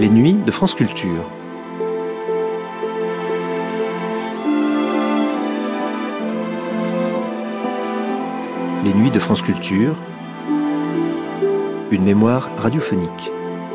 Les nuits de France Culture. Les nuits de France Culture, une mémoire radiophonique.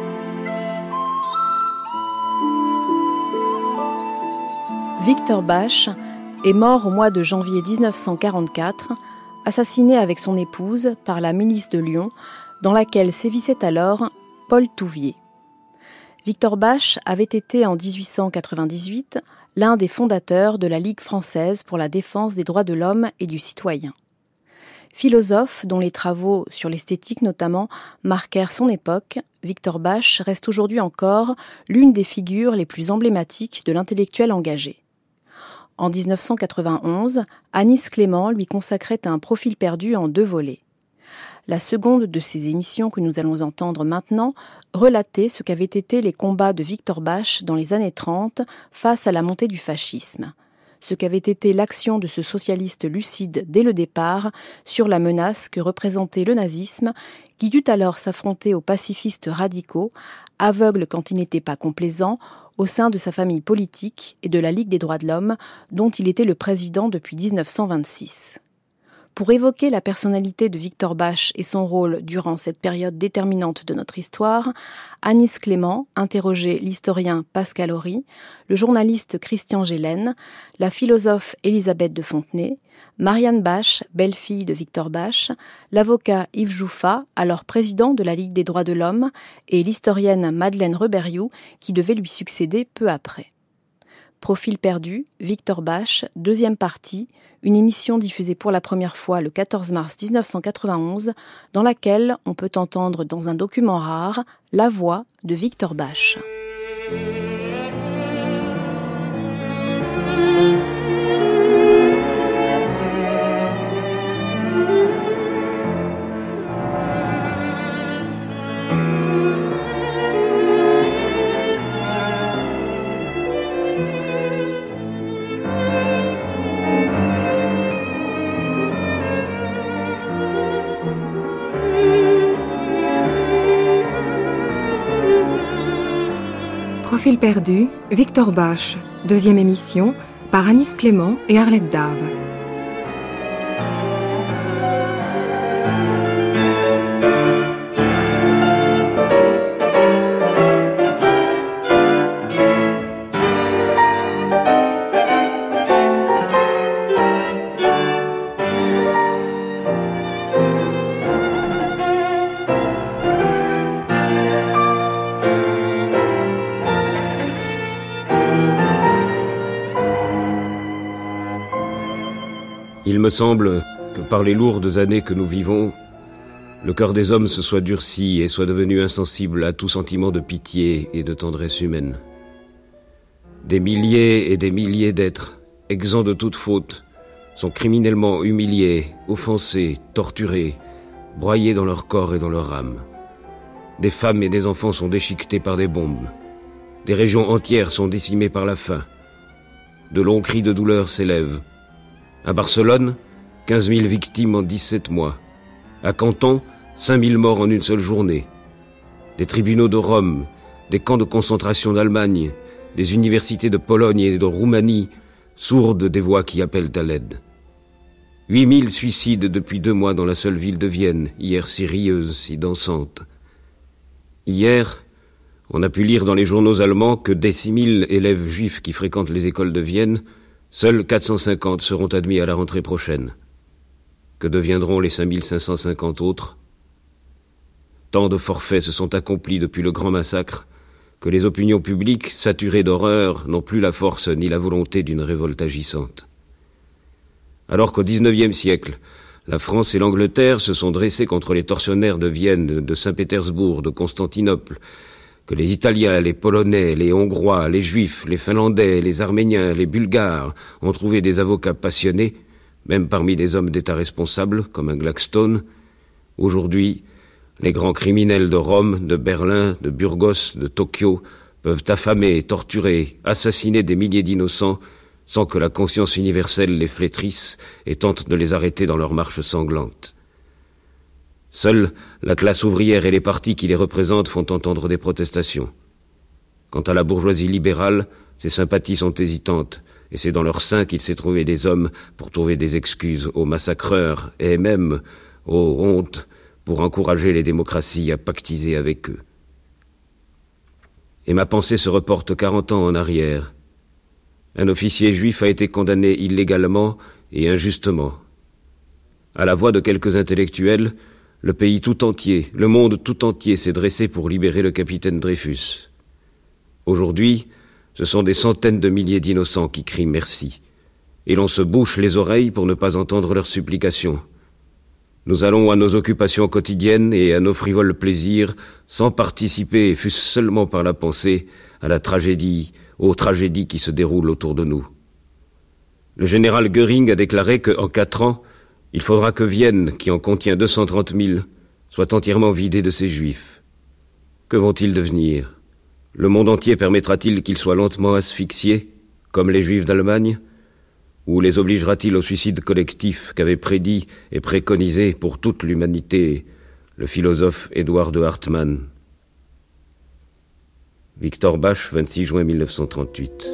Victor Basch est mort au mois de janvier 1944, assassiné avec son épouse par la milice de Lyon, dans laquelle sévissait alors Paul Touvier. Victor Basch avait été en 1898 l'un des fondateurs de la Ligue française pour la défense des droits de l'homme et du citoyen. Philosophe dont les travaux sur l'esthétique notamment marquèrent son époque, Victor Basch reste aujourd'hui encore l'une des figures les plus emblématiques de l'intellectuel engagé. En 1991, Anis Clément lui consacrait un profil perdu en 2 volets. La seconde de ces émissions que nous allons entendre maintenant relatait ce qu'avaient été les combats de Victor Basch dans les années 30 face à la montée du fascisme, ce qu'avait été l'action de ce socialiste lucide dès le départ sur la menace que représentait le nazisme, qui dut alors s'affronter aux pacifistes radicaux, aveugles quand il n'était pas complaisant, au sein de sa famille politique et de la Ligue des droits de l'homme, dont il était le président depuis 1926. Pour évoquer la personnalité de Victor Basch et son rôle durant cette période déterminante de notre histoire, Anis Clément interrogeait l'historien Pascal Horry, le journaliste Christian Gélène, la philosophe Élisabeth de Fontenay, Marianne Basch, belle-fille de Victor Basch, l'avocat Yves Jouffat, alors président de la Ligue des droits de l'homme, et l'historienne Madeleine Reberiou, qui devait lui succéder peu après. Profil perdu, Victor Basch, 2e partie, une émission diffusée pour la première fois le 14 mars 1991, dans laquelle on peut entendre dans un document rare la voix de Victor Basch. Profil perdu, Victor Basch, 2e émission, par Anis Clément et Arlette Dave. Il me semble que par les lourdes années que nous vivons, le cœur des hommes se soit durci et soit devenu insensible à tout sentiment de pitié et de tendresse humaine. Des milliers et des milliers d'êtres, exempts de toute faute, sont criminellement humiliés, offensés, torturés, broyés dans leur corps et dans leur âme. Des femmes et des enfants sont déchiquetés par des bombes. Des régions entières sont décimées par la faim. De longs cris de douleur s'élèvent. À Barcelone, 15 000 victimes en 17 mois. À Canton, 5 000 morts en une seule journée. Des tribunaux de Rome, des camps de concentration d'Allemagne, des universités de Pologne et de Roumanie, sourdes des voix qui appellent à l'aide. 8 000 suicides depuis 2 mois dans la seule ville de Vienne, hier si rieuse, si dansante. Hier, on a pu lire dans les journaux allemands que des 6 000 élèves juifs qui fréquentent les écoles de Vienne, seuls 450 seront admis à la rentrée prochaine. Que deviendront les 5 550 autres ? Tant de forfaits se sont accomplis depuis le grand massacre que les opinions publiques, saturées d'horreur, n'ont plus la force ni la volonté d'une révolte agissante. Alors qu'au XIXe siècle, la France et l'Angleterre se sont dressées contre les tortionnaires de Vienne, de Saint-Pétersbourg, de Constantinople, que les Italiens, les Polonais, les Hongrois, les Juifs, les Finlandais, les Arméniens, les Bulgares ont trouvé des avocats passionnés, même parmi des hommes d'État responsables, comme un Gladstone. Aujourd'hui, les grands criminels de Rome, de Berlin, de Burgos, de Tokyo peuvent affamer, torturer, assassiner des milliers d'innocents sans que la conscience universelle les flétrisse et tente de les arrêter dans leur marche sanglante. Seule la classe ouvrière et les partis qui les représentent font entendre des protestations. Quant à la bourgeoisie libérale, ses sympathies sont hésitantes, et c'est dans leur sein qu'il s'est trouvé des hommes pour trouver des excuses aux massacreurs et même aux hontes pour encourager les démocraties à pactiser avec eux. Et ma pensée se reporte 40 ans en arrière. Un officier juif a été condamné illégalement et injustement. À la voix de quelques intellectuels, le pays tout entier, le monde tout entier s'est dressé pour libérer le capitaine Dreyfus. Aujourd'hui, ce sont des centaines de milliers d'innocents qui crient merci, et l'on se bouche les oreilles pour ne pas entendre leurs supplications. Nous allons à nos occupations quotidiennes et à nos frivoles plaisirs, sans participer, fût-ce seulement par la pensée, à la tragédie, aux tragédies qui se déroulent autour de nous. Le général Göring a déclaré qu'en 4 ans, il faudra que Vienne, qui en contient 230 000, soit entièrement vidée de ses juifs. Que vont-ils devenir ? Le monde entier permettra-t-il qu'ils soient lentement asphyxiés, comme les juifs d'Allemagne ? Ou les obligera-t-il au suicide collectif qu'avait prédit et préconisé pour toute l'humanité le philosophe Édouard de Hartmann ? Victor Basch, 26 juin 1938.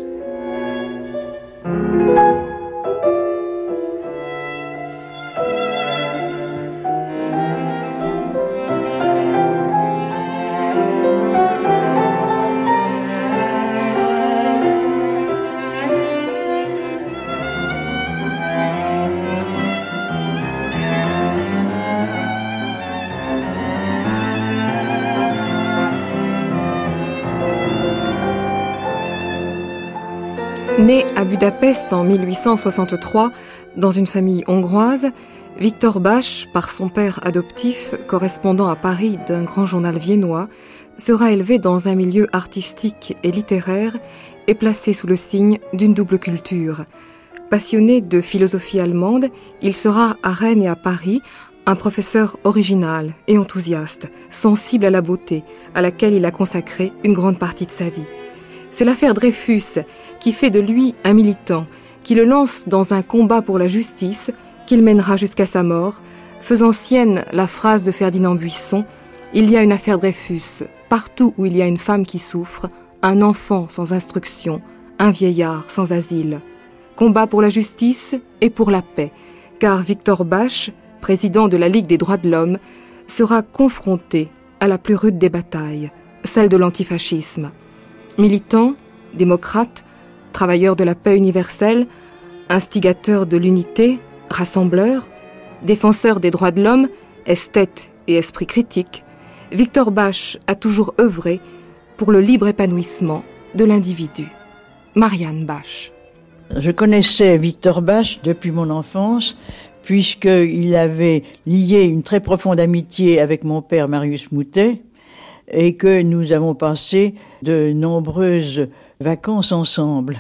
Né à Budapest en 1863, dans une famille hongroise, Victor Basch, par son père adoptif, correspondant à Paris d'un grand journal viennois, sera élevé dans un milieu artistique et littéraire et placé sous le signe d'une double culture. Passionné de philosophie allemande, il sera à Rennes et à Paris un professeur original et enthousiaste, sensible à la beauté, à laquelle il a consacré une grande partie de sa vie. C'est l'affaire Dreyfus qui fait de lui un militant, qui le lance dans un combat pour la justice qu'il mènera jusqu'à sa mort, faisant sienne la phrase de Ferdinand Buisson « Il y a une affaire Dreyfus, partout où il y a une femme qui souffre, un enfant sans instruction, un vieillard sans asile. Combat pour la justice et pour la paix, car Victor Basch, président de la Ligue des droits de l'homme, sera confronté à la plus rude des batailles, celle de l'antifascisme. Militant, démocrate, travailleur de la paix universelle, instigateur de l'unité, rassembleur, défenseur des droits de l'homme, esthète et esprit critique, Victor Basch a toujours œuvré pour le libre épanouissement de l'individu. Marianne Basch. Je connaissais Victor Basch depuis mon enfance, puisqu'il avait lié une très profonde amitié avec mon père Marius Moutet, et que nous avons passé de nombreuses vacances ensemble.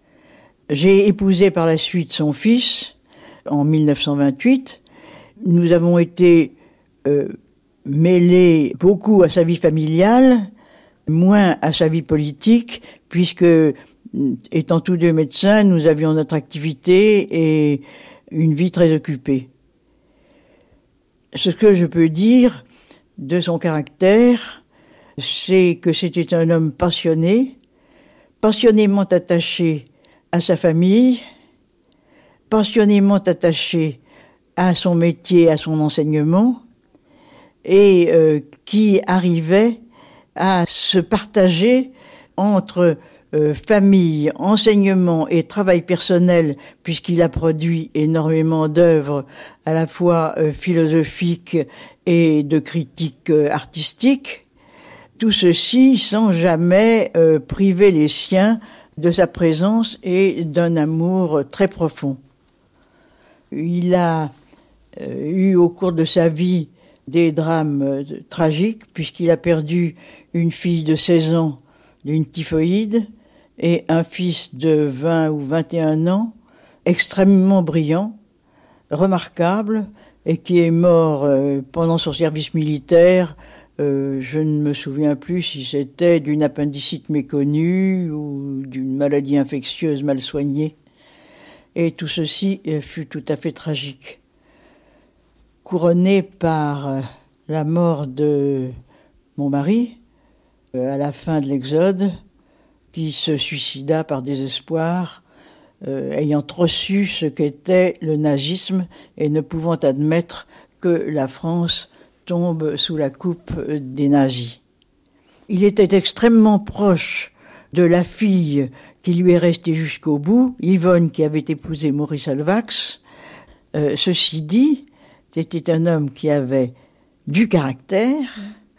J'ai épousé par la suite son fils en 1928. Nous avons été mêlés beaucoup à sa vie familiale, moins à sa vie politique, puisque, étant tous deux médecins, nous avions notre activité et une vie très occupée. Ce que je peux dire de son caractère, c'est que c'était un homme passionné, passionnément attaché à sa famille, passionnément attaché à son métier, à son enseignement, et qui arrivait à se partager entre famille, enseignement et travail personnel, puisqu'il a produit énormément d'œuvres à la fois philosophiques et de critique artistique. Tout ceci sans jamais priver les siens de sa présence et d'un amour très profond. Il a eu au cours de sa vie des drames tragiques, puisqu'il a perdu une fille de 16 ans d'une typhoïde et un fils de 20 ou 21 ans, extrêmement brillant, remarquable, et qui est mort pendant son service militaire. Je ne me souviens plus si c'était d'une appendicite méconnue ou d'une maladie infectieuse mal soignée. Et tout ceci fut tout à fait tragique. Couronné par la mort de mon mari, à la fin de l'Exode, qui se suicida par désespoir, ayant reçu ce qu'était le nazisme et ne pouvant admettre que la France tombe sous la coupe des nazis. Il était extrêmement proche de la fille qui lui est restée jusqu'au bout, Yvonne, qui avait épousé Maurice Alvax. Ceci dit, c'était un homme qui avait du caractère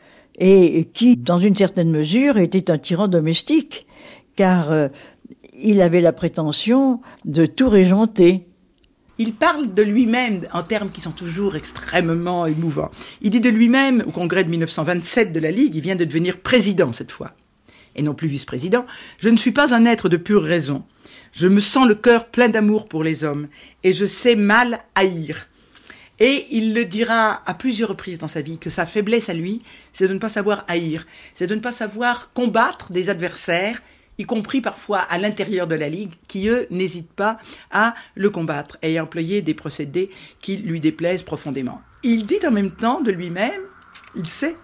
et qui, dans une certaine mesure, était un tyran domestique, car il avait la prétention de tout régenter. Il parle de lui-même en termes qui sont toujours extrêmement émouvants. Il dit de lui-même, au congrès de 1927 de la Ligue, il vient de devenir président cette fois, et non plus vice-président, « Je ne suis pas un être de pure raison. Je me sens le cœur plein d'amour pour les hommes, et je sais mal haïr. » Et il le dira à plusieurs reprises dans sa vie, que sa faiblesse à lui, c'est de ne pas savoir haïr, c'est de ne pas savoir combattre des adversaires, y compris parfois à l'intérieur de la Ligue, qui, eux, n'hésitent pas à le combattre et à employer des procédés qui lui déplaisent profondément. Il dit en même temps de lui-même, il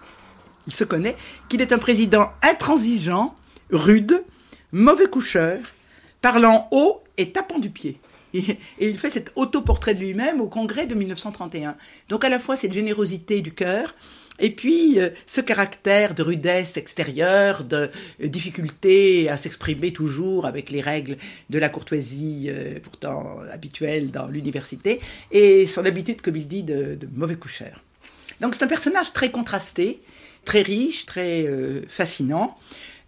se connaît, qu'il est un président intransigeant, rude, mauvais coucheur, parlant haut et tapant du pied. Et il fait cet autoportrait de lui-même au congrès de 1931. Donc à la fois cette générosité du cœur, et puis ce caractère de rudesse extérieure, de difficulté à s'exprimer toujours avec les règles de la courtoisie pourtant habituelles dans l'université, et son habitude, comme il dit, de mauvais coucheur. Donc c'est un personnage très contrasté, très riche, très fascinant.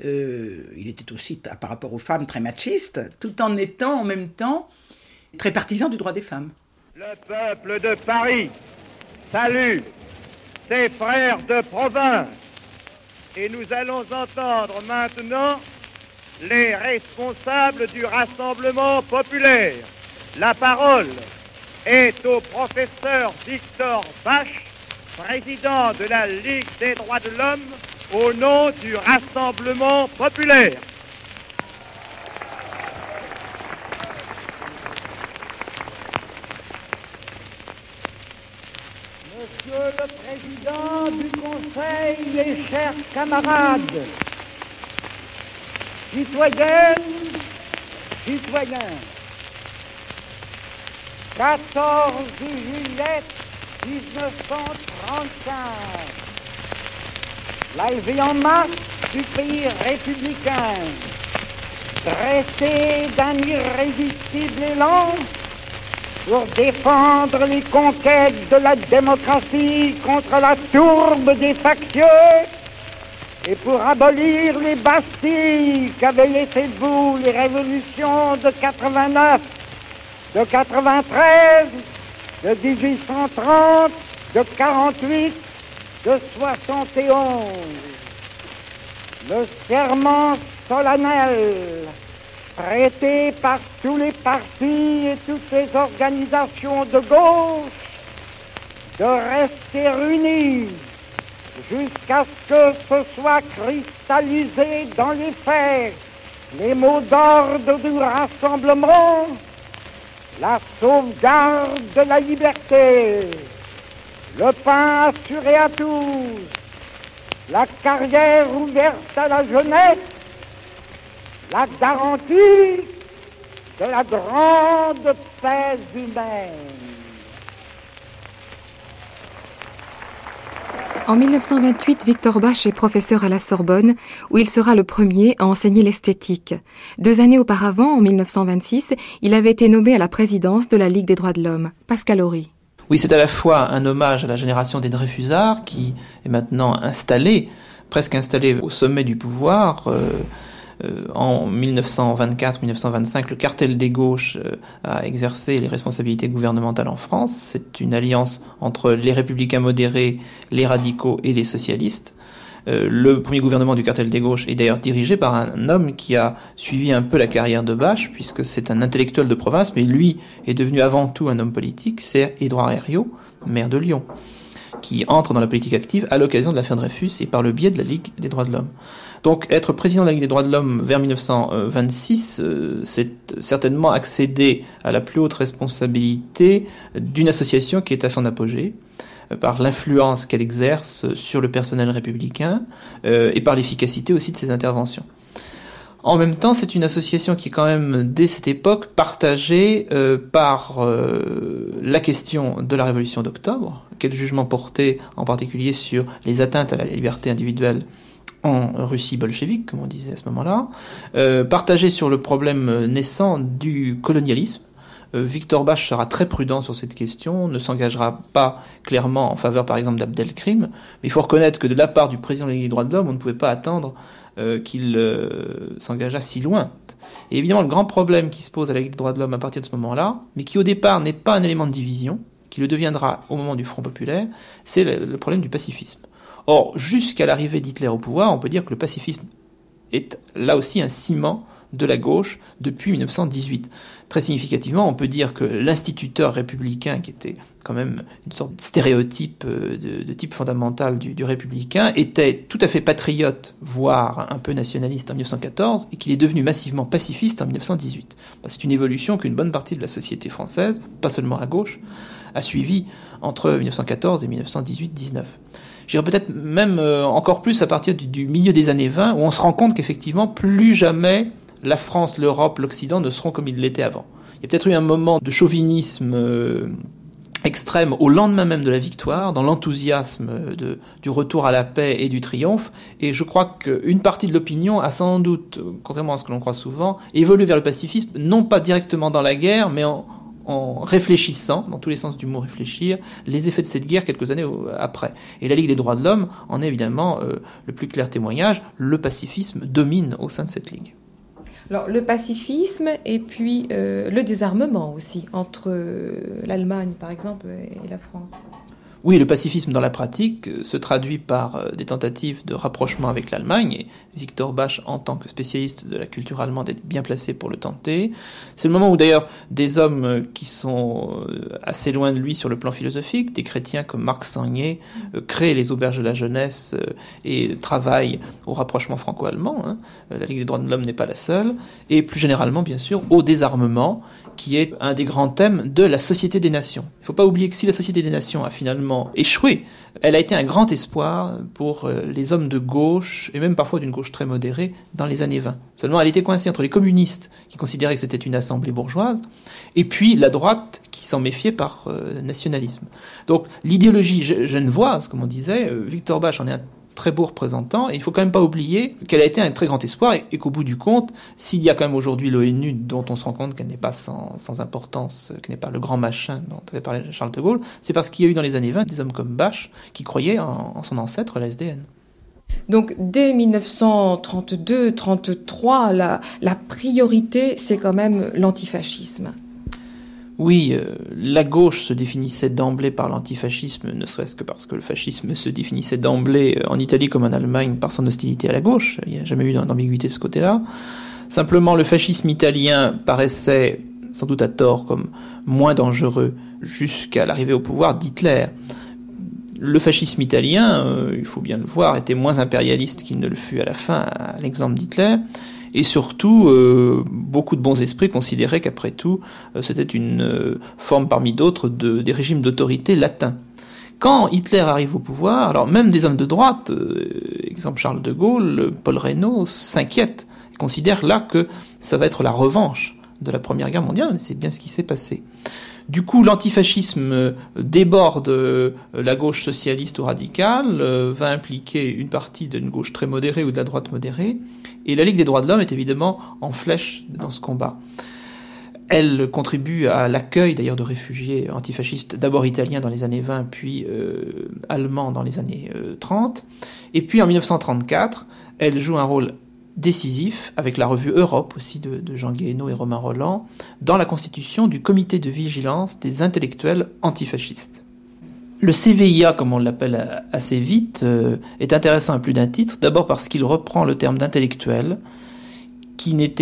Il était aussi, par rapport aux femmes, très machiste, tout en étant en même temps très partisan du droit des femmes. Le peuple de Paris salue ses frères de province et nous allons entendre maintenant les responsables du Rassemblement populaire. La parole est au professeur Victor Bache, président de la Ligue des droits de l'homme, au nom du Rassemblement populaire. Monsieur le Président du Conseil et chers camarades, citoyennes, citoyens, 14 juillet 1935, la levée en masse du pays républicain, dressée d'un irrésistible élan, pour défendre les conquêtes de la démocratie contre la tourbe des factieux et pour abolir les bastilles qu'avaient laissé debout les révolutions de 89, de 93, de 1830, de 48, de 71. Le serment solennel prêté par tous les partis et toutes les organisations de gauche de rester unis jusqu'à ce que ce soit cristallisé dans les faits les mots d'ordre du rassemblement, la sauvegarde de la liberté, le pain assuré à tous, la carrière ouverte à la jeunesse, la garantie de la grande paix humaine. En 1928, Victor Bache est professeur à la Sorbonne, où il sera le premier à enseigner l'esthétique. 2 années auparavant, en 1926, il avait été nommé à la présidence de la Ligue des droits de l'homme. Pascal Horry. Oui, c'est à la fois un hommage à la génération des Dreyfusards, qui est maintenant installée, presque installée au sommet du pouvoir. En 1924-1925, le cartel des gauches a exercé les responsabilités gouvernementales en France. C'est une alliance entre les républicains modérés, les radicaux et les socialistes. Le premier gouvernement du cartel des gauches est d'ailleurs dirigé par un homme qui a suivi un peu la carrière de Bache, puisque c'est un intellectuel de province, mais lui est devenu avant tout un homme politique. C'est Édouard Herriot, maire de Lyon, qui entre dans la politique active à l'occasion de l'affaire Dreyfus et par le biais de la Ligue des droits de l'homme. Donc être président de la Ligue des droits de l'homme vers 1926, c'est certainement accéder à la plus haute responsabilité d'une association qui est à son apogée, par l'influence qu'elle exerce sur le personnel républicain et par l'efficacité aussi de ses interventions. En même temps, c'est une association qui est quand même, dès cette époque, partagée par la question de la Révolution d'octobre, quel jugement porté en particulier sur les atteintes à la liberté individuelle en Russie bolchevique, comme on disait à ce moment-là, partagée sur le problème naissant du colonialisme. Victor Basch sera très prudent sur cette question, ne s'engagera pas clairement en faveur, par exemple, d'Abdelkrim, mais il faut reconnaître que de la part du président de la Ligue des droits de l'homme, on ne pouvait pas attendre qu'il s'engageât si loin. Et évidemment, le grand problème qui se pose à la Ligue des droits de l'homme à partir de ce moment-là, mais qui au départ n'est pas un élément de division, qui le deviendra au moment du Front populaire, c'est le problème du pacifisme. Or, jusqu'à l'arrivée d'Hitler au pouvoir, on peut dire que le pacifisme est là aussi un ciment de la gauche depuis 1918. Très significativement, on peut dire que l'instituteur républicain, qui était quand même une sorte de stéréotype de type fondamental du républicain, était tout à fait patriote, voire un peu nationaliste en 1914, et qu'il est devenu massivement pacifiste en 1918. C'est une évolution qu'une bonne partie de la société française, pas seulement à gauche, a suivi entre 1914 et 1918-19. Je dirais peut-être même encore plus à partir du milieu des années 20, où on se rend compte qu'effectivement, plus jamais la France, l'Europe, l'Occident ne seront comme ils l'étaient avant. Il y a peut-être eu un moment de chauvinisme extrême au lendemain même de la victoire, dans l'enthousiasme du retour à la paix et du triomphe, et je crois qu'une partie de l'opinion a sans doute, contrairement à ce que l'on croit souvent, évolué vers le pacifisme, non pas directement dans la guerre, mais en réfléchissant, dans tous les sens du mot réfléchir, les effets de cette guerre quelques années après. Et la Ligue des droits de l'homme en est évidemment le plus clair témoignage. Le pacifisme domine au sein de cette Ligue. Alors, le pacifisme et puis le désarmement aussi, entre l'Allemagne, par exemple, et la France. Oui, le pacifisme dans la pratique se traduit par des tentatives de rapprochement avec l'Allemagne, et Victor Basch, en tant que spécialiste de la culture allemande, est bien placé pour le tenter. C'est le moment où d'ailleurs des hommes qui sont assez loin de lui sur le plan philosophique, des chrétiens comme Marc Sangnier, créent les auberges de la jeunesse et travaillent au rapprochement franco-allemand. La Ligue des droits de l'homme n'est pas la seule. Et plus généralement, bien sûr, au désarmement, qui est un des grands thèmes de la Société des Nations. Il ne faut pas oublier que si la Société des Nations a finalement échoué, elle a été un grand espoir pour les hommes de gauche, et même parfois d'une gauche très modérée, dans les années 20. Seulement, elle était coincée entre les communistes, qui considéraient que c'était une assemblée bourgeoise, et puis la droite, qui s'en méfiait par nationalisme. Donc, l'idéologie genevoise, comme on disait, Victor Basch en est un très beau représentant, et il faut quand même pas oublier qu'elle a été un très grand espoir, et qu'au bout du compte, s'il y a quand même aujourd'hui l'ONU, dont on se rend compte qu'elle n'est pas sans importance, qu'elle n'est pas le grand machin dont avait parlé Charles de Gaulle, c'est parce qu'il y a eu dans les années 20 des hommes comme Basch qui croyaient en son ancêtre, la SDN. Donc dès 1932-33, la priorité, c'est quand même l'antifascisme. Oui, la gauche se définissait d'emblée par l'antifascisme, ne serait-ce que parce que le fascisme se définissait d'emblée en Italie comme en Allemagne par son hostilité à la gauche. Il n'y a jamais eu d'ambiguïté de ce côté-là. Simplement, le fascisme italien paraissait, sans doute à tort, comme moins dangereux jusqu'à l'arrivée au pouvoir d'Hitler. Le fascisme italien, il faut bien le voir, était moins impérialiste qu'il ne le fut à la fin, à l'exemple d'Hitler. Et surtout, beaucoup de bons esprits considéraient qu'après tout, c'était une forme parmi d'autres des régimes d'autorité latins. Quand Hitler arrive au pouvoir, alors même des hommes de droite, exemple Charles de Gaulle, Paul Reynaud, s'inquiètent et considèrent là que ça va être la revanche de la Première Guerre mondiale, et c'est bien ce qui s'est passé. Du coup, l'antifascisme déborde la gauche socialiste ou radicale, va impliquer une partie d'une gauche très modérée ou de la droite modérée, et la Ligue des droits de l'homme est évidemment en flèche dans ce combat. Elle contribue à l'accueil d'ailleurs de réfugiés antifascistes, d'abord italiens dans les années 20, puis allemands dans les années 30. Et puis en 1934, elle joue un rôle décisif, avec la revue Europe aussi de Jean Guéhenno et Romain Rolland, dans la constitution du comité de vigilance des intellectuels antifascistes. Le CVIA, comme on l'appelle assez vite, est intéressant à plus d'un titre, d'abord parce qu'il reprend le terme d'intellectuel, qui n'était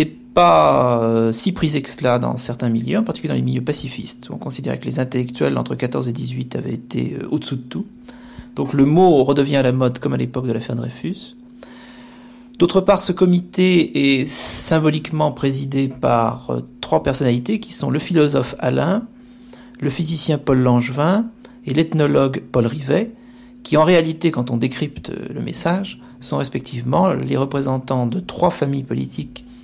pas si prisé que cela dans certains milieux, en particulier dans les milieux pacifistes, où on considérait que les intellectuels entre 14 et 18 avaient été au-dessous de tout. Donc le mot redevient à la mode comme à l'époque de l'affaire Dreyfus. D'autre part, ce comité est symboliquement présidé par trois personnalités qui sont le philosophe Alain, le physicien Paul Langevin et l'ethnologue Paul Rivet, qui en réalité, quand on décrypte le message, sont respectivement les représentants de trois familles politiques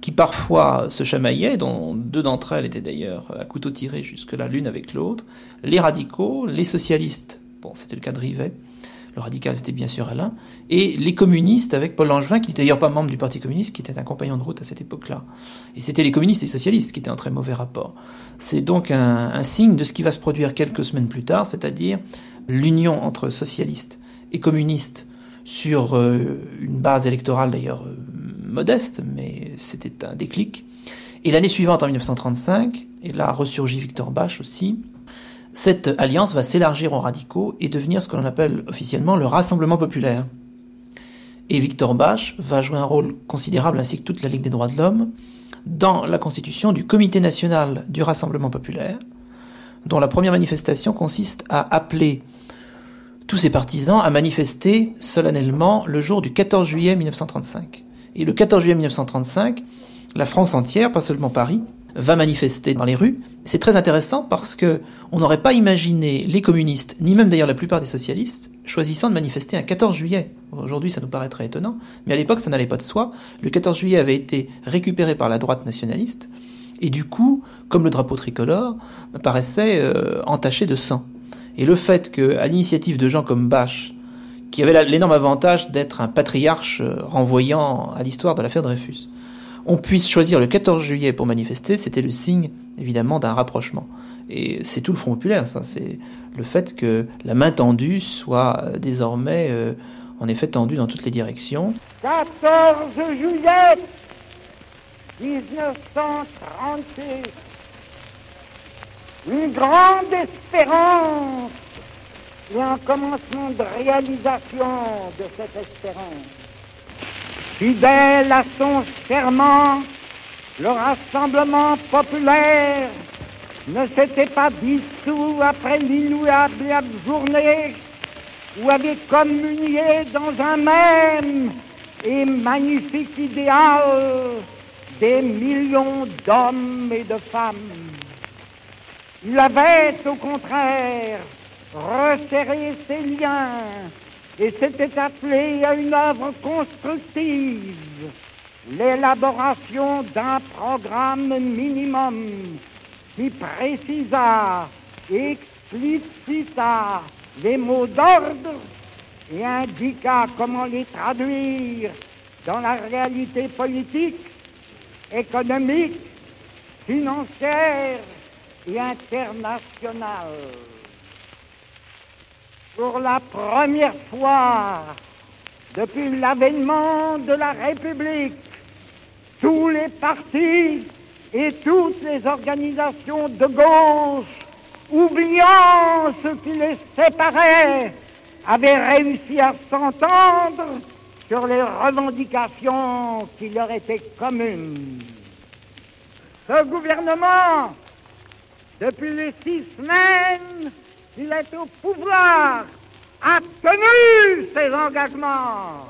qui parfois se chamaillaient, dont 2 d'entre elles étaient d'ailleurs à couteau tiré jusque-là l'une avec l'autre, les radicaux, les socialistes, bon c'était le cas de Rivet, le radical c'était bien sûr Alain, et les communistes avec Paul Langevin, qui n'était d'ailleurs pas membre du Parti communiste, qui était un compagnon de route à cette époque-là. Et c'était les communistes et les socialistes qui étaient en très mauvais rapport. C'est donc un signe de ce qui va se produire quelques semaines plus tard, c'est-à-dire l'union entre socialistes et communistes sur une base électorale d'ailleurs modeste, mais c'était un déclic. Et l'année suivante, en 1935, et là ressurgit Victor Basch aussi, cette alliance va s'élargir aux radicaux et devenir ce que l'on appelle officiellement le Rassemblement populaire. Et Victor Basch va jouer un rôle considérable, ainsi que toute la Ligue des droits de l'homme, dans la constitution du Comité national du Rassemblement populaire, dont la première manifestation consiste à appeler tous ses partisans à manifester solennellement le jour du 14 juillet 1935. Et le 14 juillet 1935, la France entière, pas seulement Paris, va manifester dans les rues. C'est très intéressant parce que on n'aurait pas imaginé les communistes, ni même d'ailleurs la plupart des socialistes, choisissant de manifester un 14 juillet. Aujourd'hui, ça nous paraîtrait étonnant, mais à l'époque, ça n'allait pas de soi. Le 14 juillet avait été récupéré par la droite nationaliste, et du coup, comme le drapeau tricolore, paraissait entaché de sang. Et le fait qu'à l'initiative de gens comme Basch, qui avait l'énorme avantage d'être un patriarche renvoyant à l'histoire de l'affaire Dreyfus, on puisse choisir le 14 juillet pour manifester, c'était le signe, évidemment, d'un rapprochement. Et c'est tout le Front populaire, ça. C'est le fait que la main tendue soit désormais, en effet, tendue dans toutes les directions. 14 juillet 1936, une grande espérance et un commencement de réalisation de cette espérance. Fidèle à son serment, le Rassemblement populaire ne s'était pas dissous après l'inoubliable journée où avait communié dans un même et magnifique idéal des millions d'hommes et de femmes. Il avait, au contraire, resserré ses liens et s'était appelé à une œuvre constructive, l'élaboration d'un programme minimum qui précisa et explicita les mots d'ordre et indiqua comment les traduire dans la réalité politique, économique, financière et internationale. Pour la première fois depuis l'avènement de la République, tous les partis et toutes les organisations de gauche, oubliant ce qui les séparait, avaient réussi à s'entendre sur les revendications qui leur étaient communes. Ce gouvernement, depuis les 6 semaines qu'il est au pouvoir, a tenu ses engagements.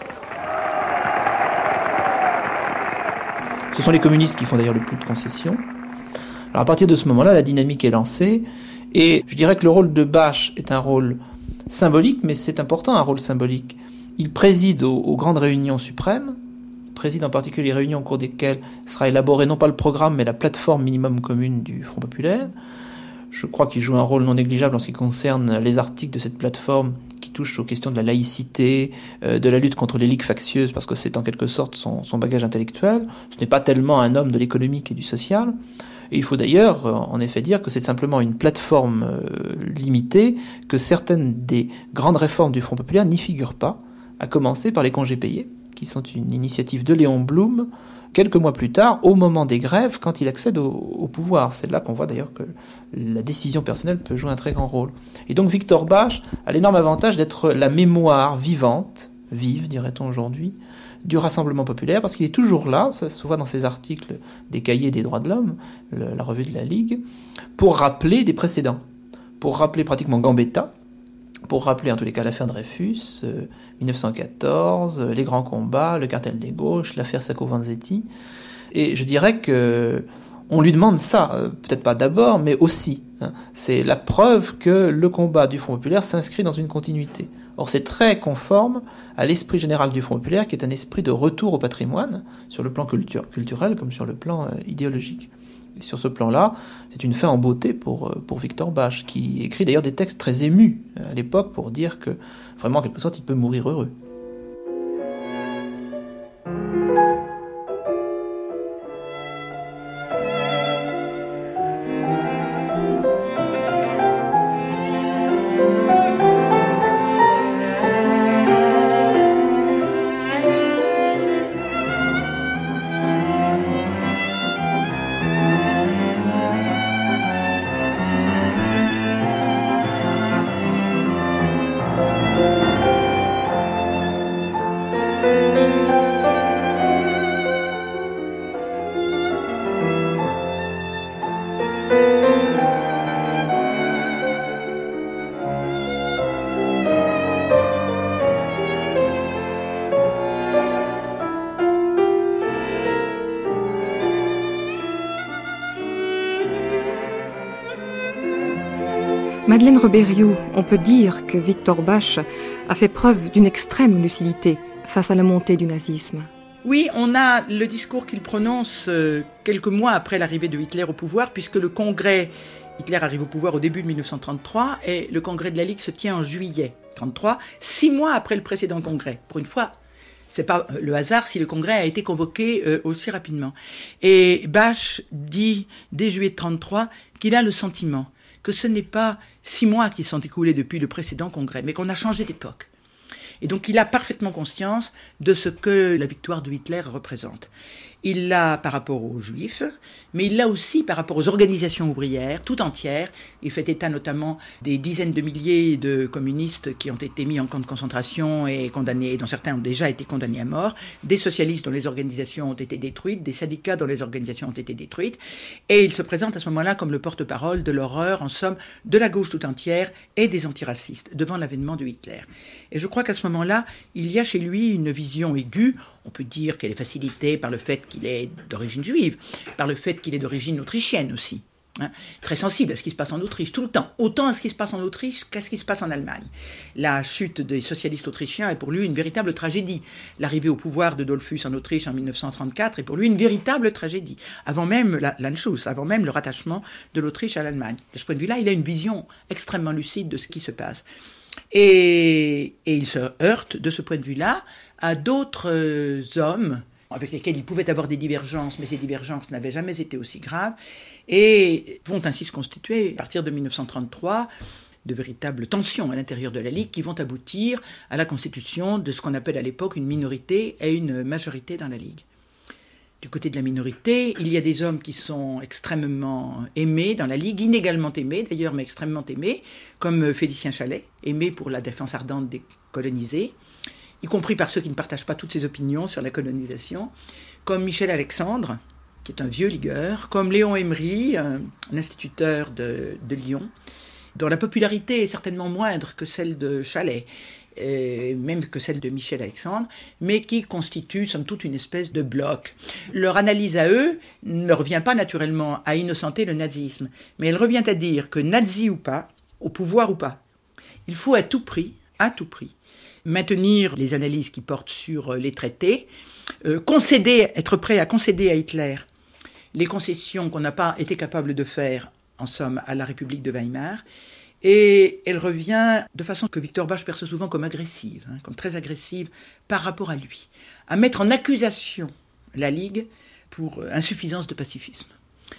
Ce sont les communistes qui font d'ailleurs le plus de concessions. Alors à partir de ce moment-là, la dynamique est lancée, et je dirais que le rôle de Basch est un rôle symbolique, mais c'est important, un rôle symbolique. Il préside aux grandes réunions suprêmes, il préside en particulier les réunions au cours desquelles sera élaboré non pas le programme, mais la plateforme minimum commune du Front populaire. Je crois qu'il joue un rôle non négligeable en ce qui concerne les articles de cette plateforme qui touchent aux questions de la laïcité, de la lutte contre les ligues factieuses, parce que c'est en quelque sorte son bagage intellectuel. Ce n'est pas tellement un homme de l'économique et du social. Et il faut d'ailleurs, en effet, dire que c'est simplement une plateforme limitée, que certaines des grandes réformes du Front populaire n'y figurent pas, à commencer par les congés payés, qui sont une initiative de Léon Blum, quelques mois plus tard, au moment des grèves, quand il accède au pouvoir. C'est là qu'on voit d'ailleurs que la décision personnelle peut jouer un très grand rôle. Et donc Victor Basch a l'énorme avantage d'être la mémoire vivante, vive dirait-on aujourd'hui, du Rassemblement populaire, parce qu'il est toujours là, ça se voit dans ses articles des cahiers des droits de l'homme, la revue de la Ligue, pour rappeler des précédents, pour rappeler pratiquement Gambetta, pour rappeler en tous les cas l'affaire Dreyfus, 1914, les grands combats, le cartel des gauches, l'affaire Sacco-Vanzetti. Et je dirais que on lui demande ça, peut-être pas d'abord, mais aussi C'est la preuve que le combat du Front populaire s'inscrit dans une continuité. Or, c'est très conforme à l'esprit général du Front populaire, qui est un esprit de retour au patrimoine, sur le plan culturel comme sur le plan idéologique. Et sur ce plan-là, c'est une fin en beauté pour Victor Basch, qui écrit d'ailleurs des textes très émus à l'époque pour dire que, vraiment, en quelque sorte, il peut mourir heureux. Madeleine Rebériou, on peut dire que Victor Basch a fait preuve d'une extrême lucidité face à la montée du nazisme. Oui, on a le discours qu'il prononce quelques mois après l'arrivée de Hitler au pouvoir, puisque le congrès, Hitler arrive au pouvoir au début de 1933, et le congrès de la Ligue se tient en juillet 1933, 6 mois après le précédent congrès. Pour une fois, c'est pas le hasard si le congrès a été convoqué aussi rapidement. Et Basch dit, dès juillet 1933, qu'il a le sentiment que ce n'est pas 6 mois qui sont écoulés depuis le précédent congrès, mais qu'on a changé d'époque. Et donc il a parfaitement conscience de ce que la victoire de Hitler représente. Il l'a par rapport aux Juifs, mais il l'a aussi par rapport aux organisations ouvrières tout entières. Il fait état notamment des dizaines de milliers de communistes qui ont été mis en camp de concentration et condamnés, dont certains ont déjà été condamnés à mort, des socialistes dont les organisations ont été détruites, des syndicats dont les organisations ont été détruites. Et il se présente à ce moment-là comme le porte-parole de l'horreur, en somme, de la gauche tout entière et des antiracistes devant l'avènement de Hitler. Et je crois qu'à ce moment-là, il y a chez lui une vision aiguë. On peut dire qu'elle est facilitée par le fait qu'il est d'origine juive, par le fait qu'il est d'origine autrichienne aussi. Très sensible à ce qui se passe en Autriche, tout le temps. Autant à ce qui se passe en Autriche qu'à ce qui se passe en Allemagne. La chute des socialistes autrichiens est pour lui une véritable tragédie. L'arrivée au pouvoir de Dollfuss en Autriche en 1934 est pour lui une véritable tragédie. Avant même l'Anschluss, avant même le rattachement de l'Autriche à l'Allemagne. De ce point de vue-là, il a une vision extrêmement lucide de ce qui se passe. Et il se heurte, de ce point de vue-là, à d'autres hommes avec lesquels il pouvait avoir des divergences, mais ces divergences n'avaient jamais été aussi graves, et vont ainsi se constituer, à partir de 1933, de véritables tensions à l'intérieur de la Ligue qui vont aboutir à la constitution de ce qu'on appelle à l'époque une minorité et une majorité dans la Ligue. Du côté de la minorité, il y a des hommes qui sont extrêmement aimés dans la Ligue, inégalement aimés d'ailleurs, mais extrêmement aimés, comme Félicien Chalet, aimé pour la défense ardente des colonisés, y compris par ceux qui ne partagent pas toutes ses opinions sur la colonisation, comme Michel Alexandre, qui est un vieux ligueur, comme Léon Emery, un instituteur de Lyon, dont la popularité est certainement moindre que celle de Chalet, même que celle de Michel Alexandre, mais qui constitue, somme toute, une espèce de bloc. Leur analyse à eux ne revient pas naturellement à innocenter le nazisme, mais elle revient à dire que nazi ou pas, au pouvoir ou pas, il faut à tout prix, maintenir les analyses qui portent sur les traités, être prêt à concéder à Hitler les concessions qu'on n'a pas été capable de faire, en somme, à la République de Weimar. Et elle revient de façon que Victor Basch perçoit souvent comme agressive, comme très agressive par rapport à lui, à mettre en accusation la Ligue pour insuffisance de pacifisme.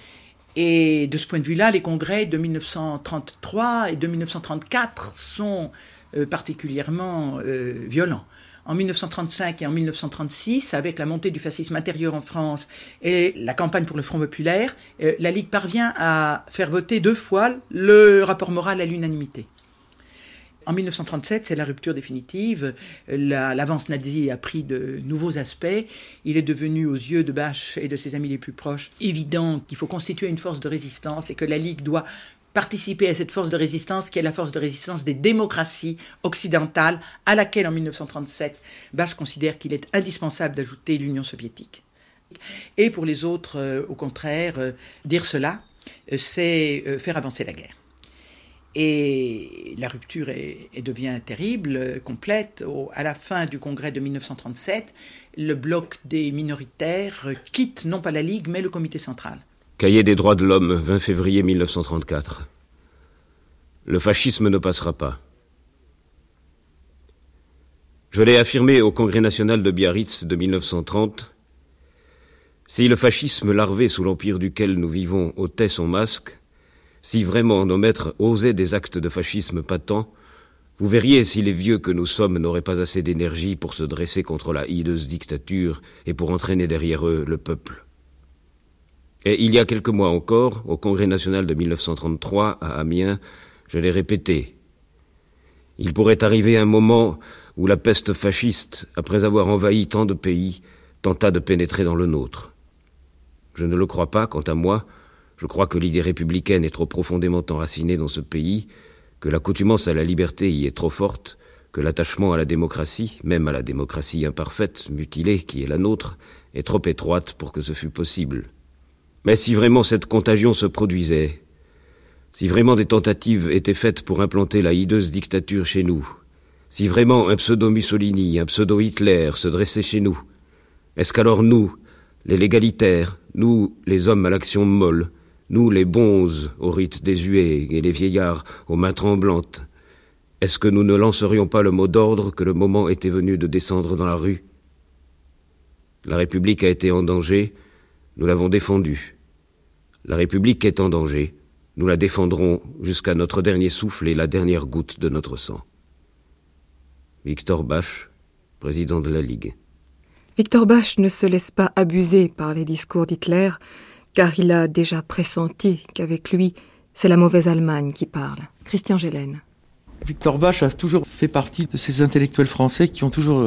Et de ce point de vue-là, les congrès de 1933 et de 1934 sont particulièrement violents. En 1935 et en 1936, avec la montée du fascisme intérieur en France et la campagne pour le Front populaire, la Ligue parvient à faire voter 2 fois le rapport moral à l'unanimité. En 1937, c'est la rupture définitive. L'avance nazie a pris de nouveaux aspects. Il est devenu, aux yeux de Basch et de ses amis les plus proches, évident qu'il faut constituer une force de résistance et que la Ligue doit participer à cette force de résistance qui est la force de résistance des démocraties occidentales à laquelle en 1937 Basch considère qu'il est indispensable d'ajouter l'Union soviétique. Et pour les autres, au contraire, dire cela c'est faire avancer la guerre. Et la rupture devient terrible, complète. À la fin du congrès de 1937, le bloc des minoritaires quitte non pas la Ligue, mais le comité central. Cahier des droits de l'homme, 20 février 1934. Le fascisme ne passera pas. Je l'ai affirmé au Congrès national de Biarritz de 1930. Si le fascisme larvé sous l'empire duquel nous vivons ôtait son masque, si vraiment nos maîtres osaient des actes de fascisme patents, vous verriez si les vieux que nous sommes n'auraient pas assez d'énergie pour se dresser contre la hideuse dictature et pour entraîner derrière eux le peuple. Et il y a quelques mois encore, au Congrès national de 1933 à Amiens, je l'ai répété. Il pourrait arriver un moment où la peste fasciste, après avoir envahi tant de pays, tenta de pénétrer dans le nôtre. Je ne le crois pas, quant à moi. Je crois que l'idée républicaine est trop profondément enracinée dans ce pays, que l'accoutumance à la liberté y est trop forte, que l'attachement à la démocratie, même à la démocratie imparfaite, mutilée, qui est la nôtre, est trop étroite pour que ce fût possible. Mais si vraiment cette contagion se produisait, si vraiment des tentatives étaient faites pour implanter la hideuse dictature chez nous, si vraiment un pseudo-Mussolini, un pseudo-Hitler se dressait chez nous, est-ce qu'alors nous, les légalitaires, nous, les hommes à l'action molle, nous, les bonzes au rite désuet et les vieillards aux mains tremblantes, est-ce que nous ne lancerions pas le mot d'ordre que le moment était venu de descendre dans la rue? La République a été en danger, nous l'avons défendue. La République est en danger, nous la défendrons jusqu'à notre dernier souffle et la dernière goutte de notre sang. Victor Basch, président de la Ligue. Victor Basch ne se laisse pas abuser par les discours d'Hitler, car il a déjà pressenti qu'avec lui, c'est la mauvaise Allemagne qui parle. Christian Gélène. Victor Basch a toujours fait partie de ces intellectuels français qui ont toujours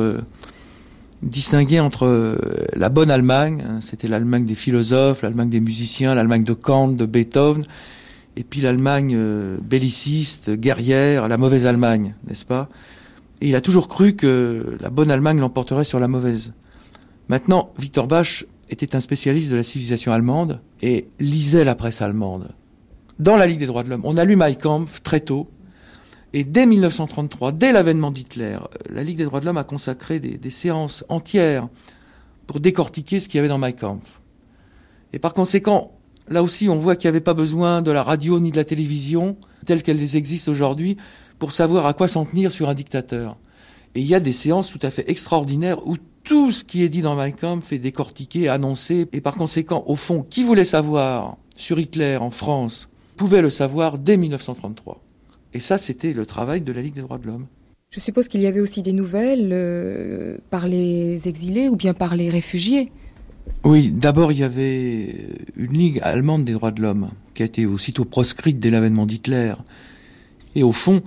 distingué entre la bonne Allemagne, c'était l'Allemagne des philosophes, l'Allemagne des musiciens, l'Allemagne de Kant, de Beethoven, et puis l'Allemagne belliciste, guerrière, la mauvaise Allemagne, n'est-ce pas? Et il a toujours cru que la bonne Allemagne l'emporterait sur la mauvaise. Maintenant, Victor Basch était un spécialiste de la civilisation allemande et lisait la presse allemande. Dans la Ligue des droits de l'homme, on a lu Mein Kampf très tôt, et dès 1933, dès l'avènement d'Hitler, la Ligue des droits de l'homme a consacré des séances entières pour décortiquer ce qu'il y avait dans Mein Kampf. Et par conséquent, là aussi, on voit qu'il n'y avait pas besoin de la radio ni de la télévision, telles qu'elles existent aujourd'hui, pour savoir à quoi s'en tenir sur un dictateur. Et il y a des séances tout à fait extraordinaires où tout ce qui est dit dans Mein Kampf est décortiqué, annoncé, et par conséquent, au fond, qui voulait savoir sur Hitler en France pouvait le savoir dès 1933. Et ça, c'était le travail de la Ligue des droits de l'homme. Je suppose qu'il y avait aussi des nouvelles par les exilés ou bien par les réfugiés. Oui, d'abord, il y avait une Ligue allemande des droits de l'homme qui a été aussitôt proscrite dès l'avènement d'Hitler. Et au fond,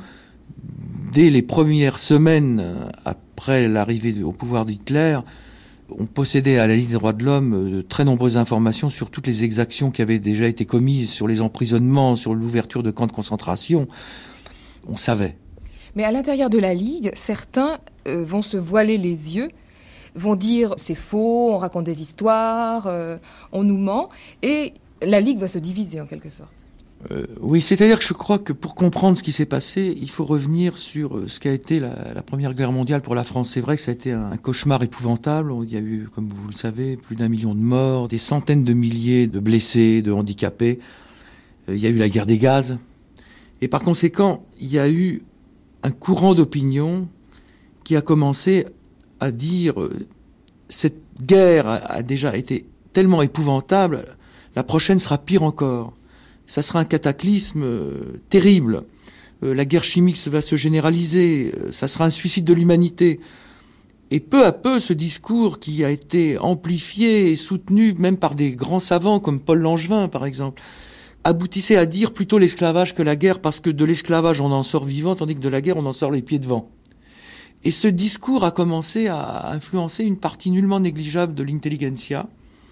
dès les premières semaines après l'arrivée au pouvoir d'Hitler, on possédait à la Ligue des droits de l'homme de très nombreuses informations sur toutes les exactions qui avaient déjà été commises, sur les emprisonnements, sur l'ouverture de camps de concentration. On savait. Mais à l'intérieur de la Ligue, certains vont se voiler les yeux, vont dire c'est faux, on raconte des histoires, on nous ment, et la Ligue va se diviser en quelque sorte. Oui, c'est-à-dire que je crois que pour comprendre ce qui s'est passé, il faut revenir sur ce qu'a été la Première Guerre mondiale pour la France. C'est vrai que ça a été un cauchemar épouvantable. Il y a eu, comme vous le savez, plus d'1 million de morts, des centaines de milliers de blessés, de handicapés. Il y a eu la guerre des gaz. Et par conséquent, il y a eu un courant d'opinion qui a commencé à dire cette guerre a déjà été tellement épouvantable, la prochaine sera pire encore. Ça sera un cataclysme terrible. La guerre chimique va se généraliser. Ça sera un suicide de l'humanité. Et peu à peu, ce discours qui a été amplifié et soutenu même par des grands savants comme Paul Langevin, par exemple, aboutissait à dire plutôt l'esclavage que la guerre, parce que de l'esclavage, on en sort vivant, tandis que de la guerre, on en sort les pieds devant. Et ce discours a commencé à influencer une partie nullement négligeable de l'intelligentsia.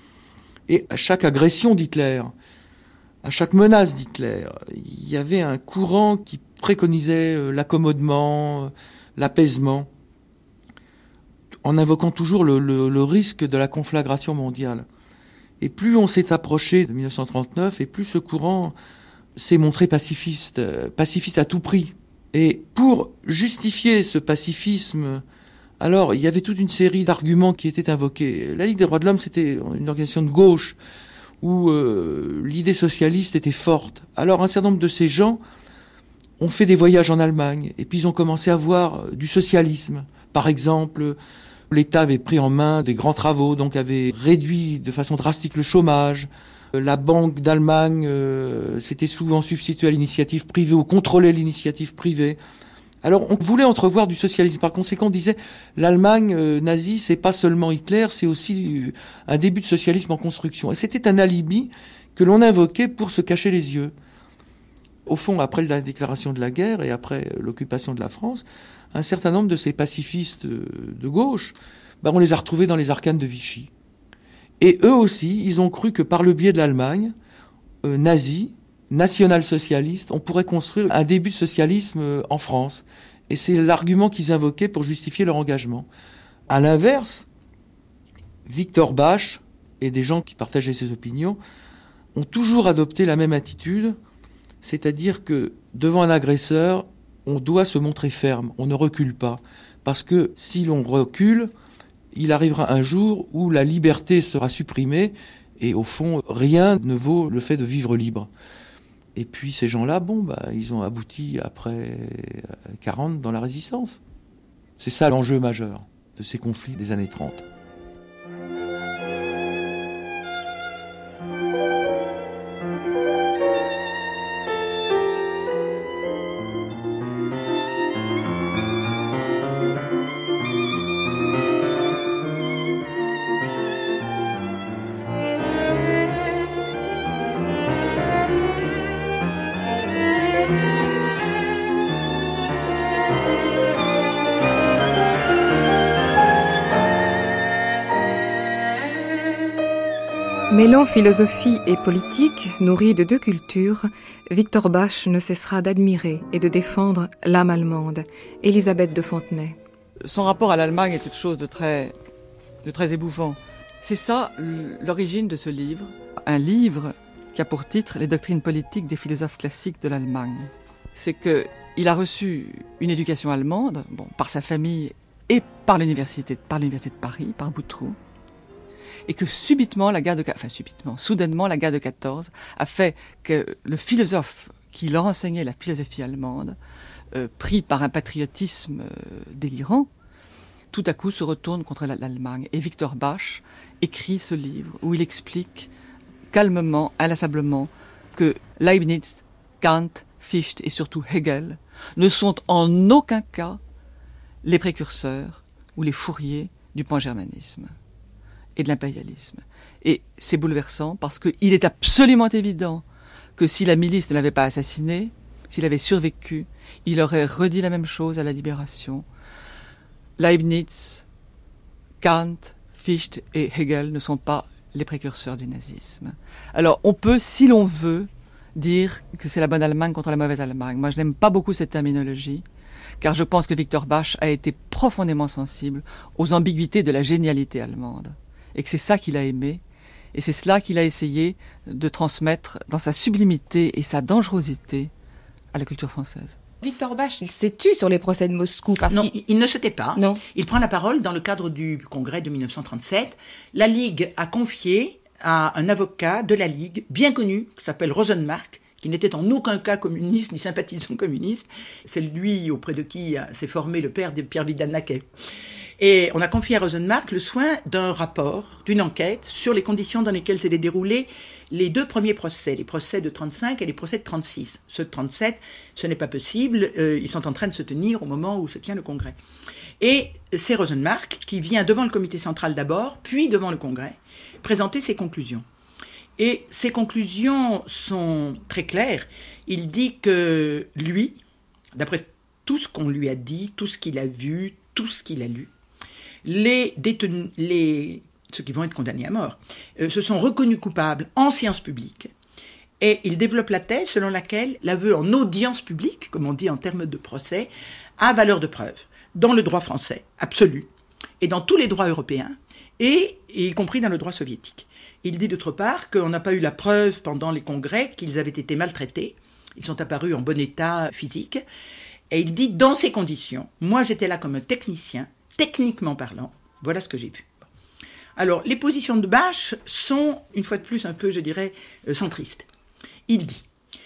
Et à chaque agression d'Hitler, à chaque menace d'Hitler, il y avait un courant qui préconisait l'accommodement, l'apaisement, en invoquant toujours le risque de la conflagration mondiale. Et plus on s'est approché de 1939, et plus ce courant s'est montré pacifiste à tout prix. Et pour justifier ce pacifisme, alors il y avait toute une série d'arguments qui étaient invoqués. La Ligue des droits de l'homme, c'était une organisation de gauche où l'idée socialiste était forte. Alors un certain nombre de ces gens ont fait des voyages en Allemagne, et puis ils ont commencé à voir du socialisme. Par exemple, l'État avait pris en main des grands travaux, donc avait réduit de façon drastique le chômage. La Banque d'Allemagne s'était souvent substituée à l'initiative privée ou contrôlait l'initiative privée. Alors on voulait entrevoir du socialisme. Par conséquent, on disait l'Allemagne nazie, c'est pas seulement Hitler, c'est aussi un début de socialisme en construction. Et c'était un alibi que l'on invoquait pour se cacher les yeux. Au fond, après la déclaration de la guerre et après l'occupation de la France, un certain nombre de ces pacifistes de gauche, on les a retrouvés dans les arcanes de Vichy. Et eux aussi, ils ont cru que par le biais de l'Allemagne nazie, national-socialiste, on pourrait construire un début de socialisme en France. Et c'est l'argument qu'ils invoquaient pour justifier leur engagement. À l'inverse, Victor Basch et des gens qui partageaient ses opinions ont toujours adopté la même attitude, c'est-à-dire que devant un agresseur, on doit se montrer ferme, on ne recule pas. Parce que si l'on recule, il arrivera un jour où la liberté sera supprimée et au fond, rien ne vaut le fait de vivre libre. Et puis ces gens-là, ils ont abouti après 40 dans la résistance. C'est ça l'enjeu majeur de ces conflits des années 30. Mêlant philosophie et politique, nourri de deux cultures, Victor Basch ne cessera d'admirer et de défendre l'âme allemande, Élisabeth de Fontenay. Son rapport à l'Allemagne est quelque chose de très émouvant. C'est ça l'origine de ce livre, un livre qui a pour titre « Les doctrines politiques des philosophes classiques de l'Allemagne ». C'est qu'il a reçu une éducation allemande, par sa famille et par l'université de Paris, par Boutroux, et que soudainement, la guerre de 14 a fait que le philosophe qui leur enseignait la philosophie allemande, pris par un patriotisme délirant, tout à coup se retourne contre l'Allemagne. Et Victor Basch écrit ce livre où il explique calmement, inlassablement, que Leibniz, Kant, Fichte et surtout Hegel ne sont en aucun cas les précurseurs ou les fourriers du pangermanisme et de l'impérialisme. Et c'est bouleversant parce qu'il est absolument évident que si la milice ne l'avait pas assassiné, s'il avait survécu, il aurait redit la même chose à la Libération. Leibniz, Kant, Fichte et Hegel ne sont pas les précurseurs du nazisme. Alors on peut, si l'on veut, dire que c'est la bonne Allemagne contre la mauvaise Allemagne. Moi je n'aime pas beaucoup cette terminologie, car je pense que Victor Basch a été profondément sensible aux ambiguïtés de la génialité allemande. Et que c'est ça qu'il a aimé, et c'est cela qu'il a essayé de transmettre dans sa sublimité et sa dangerosité à la culture française. Victor Basch, il s'est tu sur les procès de Moscou Non, il ne se tait pas. Non. Il prend la parole dans le cadre du congrès de 1937. La Ligue a confié à un avocat de la Ligue, bien connu, qui s'appelle Rosenmark, qui n'était en aucun cas communiste ni sympathisant communiste. C'est lui auprès de qui s'est formé le père de Pierre Vidal-Naquet. Et on a confié à Rosenmark le soin d'un rapport, d'une enquête sur les conditions dans lesquelles s'étaient déroulés les deux premiers procès, les procès de 35 et les procès de 36. Ceux de 37, ce n'est pas possible, ils sont en train de se tenir au moment où se tient le congrès. Et c'est Rosenmark qui vient devant le comité central d'abord, puis devant le congrès, présenter ses conclusions. Et ses conclusions sont très claires. Il dit que lui, d'après tout ce qu'on lui a dit, tout ce qu'il a vu, tout ce qu'il a lu, les détenus, ceux qui vont être condamnés à mort, se sont reconnus coupables en séance publique. Et il développe la thèse selon laquelle l'aveu en audience publique, comme on dit en termes de procès, a valeur de preuve dans le droit français absolu et dans tous les droits européens, et y compris dans le droit soviétique. Il dit d'autre part qu'on n'a pas eu la preuve pendant les congrès qu'ils avaient été maltraités. Ils sont apparus en bon état physique. Et il dit, dans ces conditions, moi j'étais là comme un technicien, techniquement parlant, voilà ce que j'ai vu. Alors, les positions de Bache sont, une fois de plus, un peu, je dirais, centristes. Il dit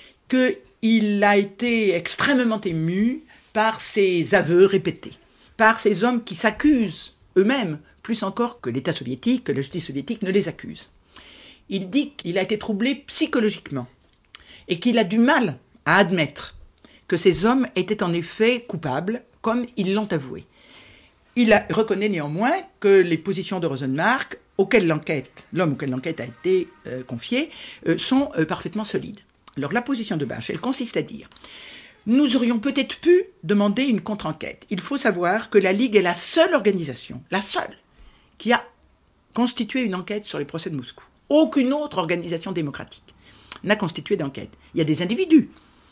qu'il a été extrêmement ému par ces aveux répétés, par ces hommes qui s'accusent eux-mêmes, plus encore que l'État soviétique, que la justice soviétique ne les accuse. Il dit qu'il a été troublé psychologiquement et qu'il a du mal à admettre que ces hommes étaient en effet coupables, comme ils l'ont avoué. Il reconnaît néanmoins que les positions de Rosenmark, l'homme auquel l'enquête a été confiée, sont parfaitement solides. Alors la position de Bache, elle consiste à dire « Nous aurions peut-être pu demander une contre-enquête. Il faut savoir que la Ligue est la seule organisation, la seule, qui a constitué une enquête sur les procès de Moscou. Aucune autre organisation démocratique n'a constitué d'enquête. Il y a des individus,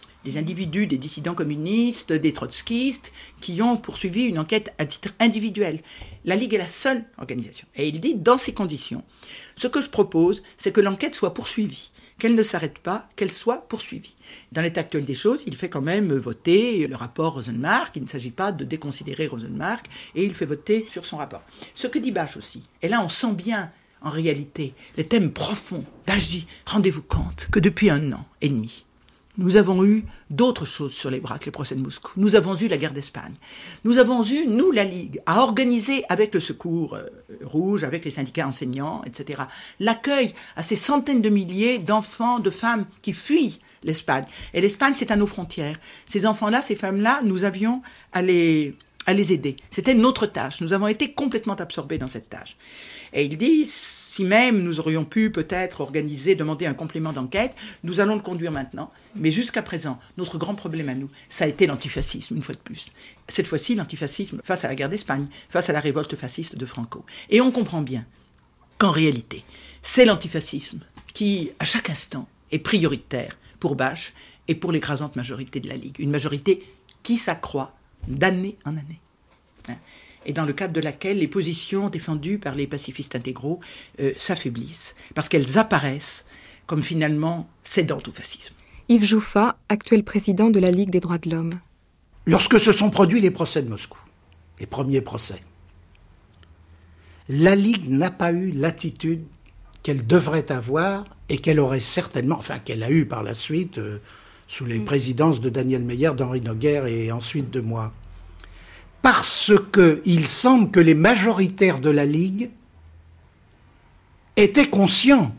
des dissidents communistes, des trotskistes, qui ont poursuivi une enquête à titre individuel. La Ligue est la seule organisation. Et il dit, dans ces conditions, ce que je propose, c'est que l'enquête soit poursuivie, qu'elle ne s'arrête pas, qu'elle soit poursuivie. Dans l'état actuel des choses, il fait quand même voter le rapport Rosenmark, il ne s'agit pas de déconsidérer Rosenmark, et il fait voter sur son rapport. Ce que dit Bache aussi, et là on sent bien, en réalité, les thèmes profonds. Bache dit, rendez-vous compte que depuis 1 an et demi, nous avons eu d'autres choses sur les bras que les procès de Moscou. Nous avons eu la guerre d'Espagne. Nous avons eu, nous, la Ligue, à organiser avec le Secours Rouge, avec les syndicats enseignants, etc., l'accueil à ces centaines de milliers d'enfants, de femmes qui fuient l'Espagne. Et l'Espagne, c'est à nos frontières. Ces enfants-là, ces femmes-là, nous avions à les aider. C'était notre tâche. Nous avons été complètement absorbés dans cette tâche. Et il dit, si même nous aurions pu peut-être demander un complément d'enquête, nous allons le conduire maintenant. Mais jusqu'à présent, notre grand problème à nous, ça a été l'antifascisme, une fois de plus. Cette fois-ci, l'antifascisme face à la guerre d'Espagne, face à la révolte fasciste de Franco. Et on comprend bien qu'en réalité, c'est l'antifascisme qui, à chaque instant, est prioritaire pour Bache et pour l'écrasante majorité de la Ligue. Une majorité qui s'accroît d'année en année. Et dans le cadre de laquelle les positions défendues par les pacifistes intégraux s'affaiblissent, parce qu'elles apparaissent comme finalement cédantes au fascisme. Yves Jouffat, actuel président de la Ligue des droits de l'homme. Lorsque se sont produits les procès de Moscou, les premiers procès, la Ligue n'a pas eu l'attitude qu'elle devrait avoir et qu'elle aurait certainement, qu'elle a eu par la suite, sous les présidences de Daniel Meyer, d'Henri Noguer et ensuite de moi. Parce qu'il semble que les majoritaires de la Ligue étaient conscients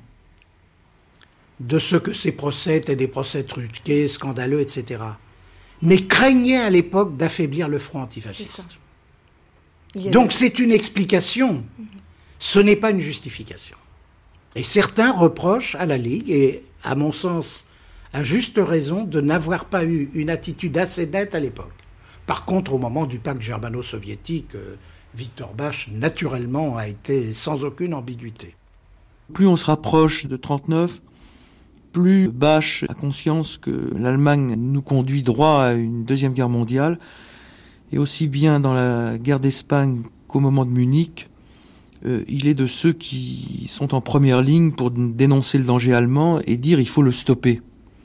de ce que ces procès étaient des procès truqués, scandaleux, etc. Mais craignaient à l'époque d'affaiblir le front antifasciste. Donc c'est une explication, ce n'est pas une justification. Et certains reprochent à la Ligue, et à mon sens, à juste raison, de n'avoir pas eu une attitude assez nette à l'époque. Par contre, au moment du pacte germano-soviétique, Victor Bache, naturellement, a été sans aucune ambiguïté. Plus on se rapproche de 1939, plus Bache a conscience que l'Allemagne nous conduit droit à une deuxième guerre mondiale. Et aussi bien dans la guerre d'Espagne qu'au moment de Munich, il est de ceux qui sont en première ligne pour dénoncer le danger allemand et dire il faut le stopper.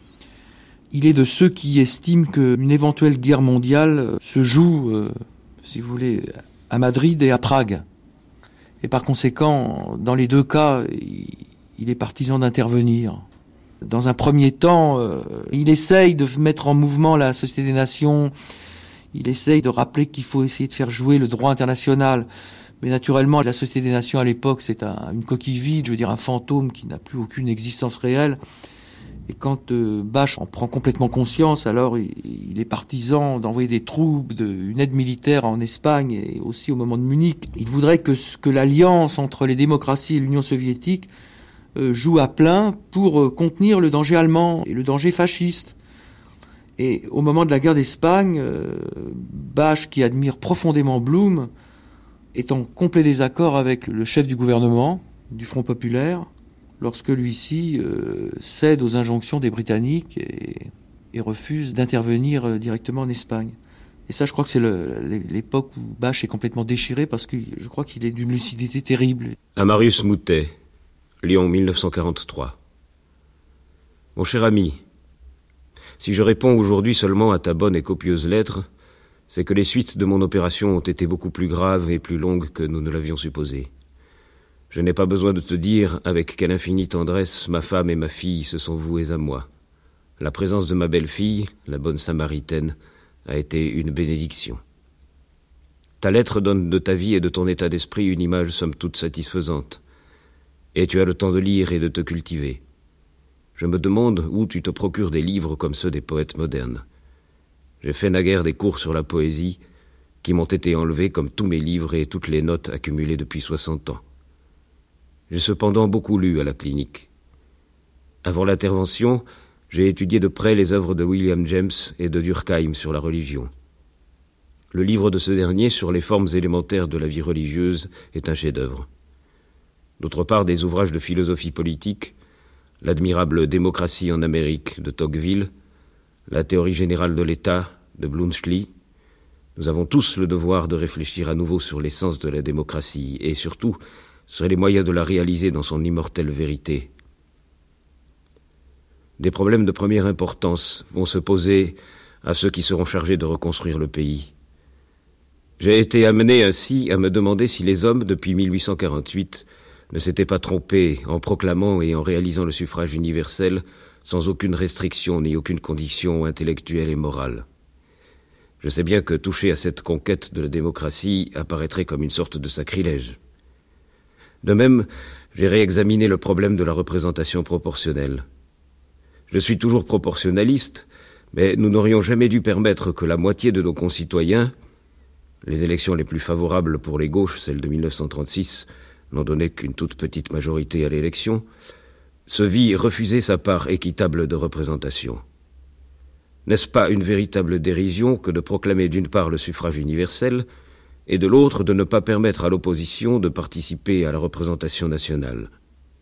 Il est de ceux qui estiment qu'une éventuelle guerre mondiale se joue, si vous voulez, à Madrid et à Prague. Et par conséquent, dans les deux cas, il est partisan d'intervenir. Dans un premier temps, il essaye de mettre en mouvement la Société des Nations, il essaye de rappeler qu'il faut essayer de faire jouer le droit international. Mais naturellement, la Société des Nations à l'époque, c'est une coquille vide, je veux dire un fantôme qui n'a plus aucune existence réelle. Et quand Bache en prend complètement conscience, alors il est partisan d'envoyer des troupes, une aide militaire en Espagne et aussi au moment de Munich. Il voudrait que l'alliance entre les démocraties et l'Union soviétique joue à plein pour contenir le danger allemand et le danger fasciste. Et au moment de la guerre d'Espagne, Bache, qui admire profondément Blum, est en complet désaccord avec le chef du gouvernement, du Front populaire, lorsque lui-ci cède aux injonctions des Britanniques et refuse d'intervenir directement en Espagne. Et ça, je crois que c'est l'époque où Bache est complètement déchiré, parce que je crois qu'il est d'une lucidité terrible. À Marius Moutet, Lyon 1943. Mon cher ami, si je réponds aujourd'hui seulement à ta bonne et copieuse lettre, c'est que les suites de mon opération ont été beaucoup plus graves et plus longues que nous ne l'avions supposé. Je n'ai pas besoin de te dire avec quelle infinie tendresse ma femme et ma fille se sont vouées à moi. La présence de ma belle-fille, la bonne Samaritaine, a été une bénédiction. Ta lettre donne de ta vie et de ton état d'esprit une image somme toute satisfaisante. Et tu as le temps de lire et de te cultiver. Je me demande où tu te procures des livres comme ceux des poètes modernes. J'ai fait naguère des cours sur la poésie qui m'ont été enlevés comme tous mes livres et toutes les notes accumulées depuis 60 ans. J'ai cependant beaucoup lu à la clinique. Avant l'intervention, j'ai étudié de près les œuvres de William James et de Durkheim sur la religion. Le livre de ce dernier sur les formes élémentaires de la vie religieuse est un chef-d'œuvre. D'autre part, des ouvrages de philosophie politique, l'admirable Démocratie en Amérique de Tocqueville, la théorie générale de l'État de Bluntschli. Nous avons tous le devoir de réfléchir à nouveau sur l'essence de la démocratie et surtout sur les moyens de la réaliser dans son immortelle vérité. Des problèmes de première importance vont se poser à ceux qui seront chargés de reconstruire le pays. J'ai été amené ainsi à me demander si les hommes, depuis 1848, ne s'étaient pas trompés en proclamant et en réalisant le suffrage universel sans aucune restriction ni aucune condition intellectuelle et morale. Je sais bien que toucher à cette conquête de la démocratie apparaîtrait comme une sorte de sacrilège. De même, j'ai réexaminé le problème de la représentation proportionnelle. Je suis toujours proportionnaliste, mais nous n'aurions jamais dû permettre que la moitié de nos concitoyens, les élections les plus favorables pour les gauches, celles de 1936, n'ont donné qu'une toute petite majorité à l'élection, se vit refuser sa part équitable de représentation. N'est-ce pas une véritable dérision que de proclamer d'une part le suffrage universel et de l'autre de ne pas permettre à l'opposition de participer à la représentation nationale?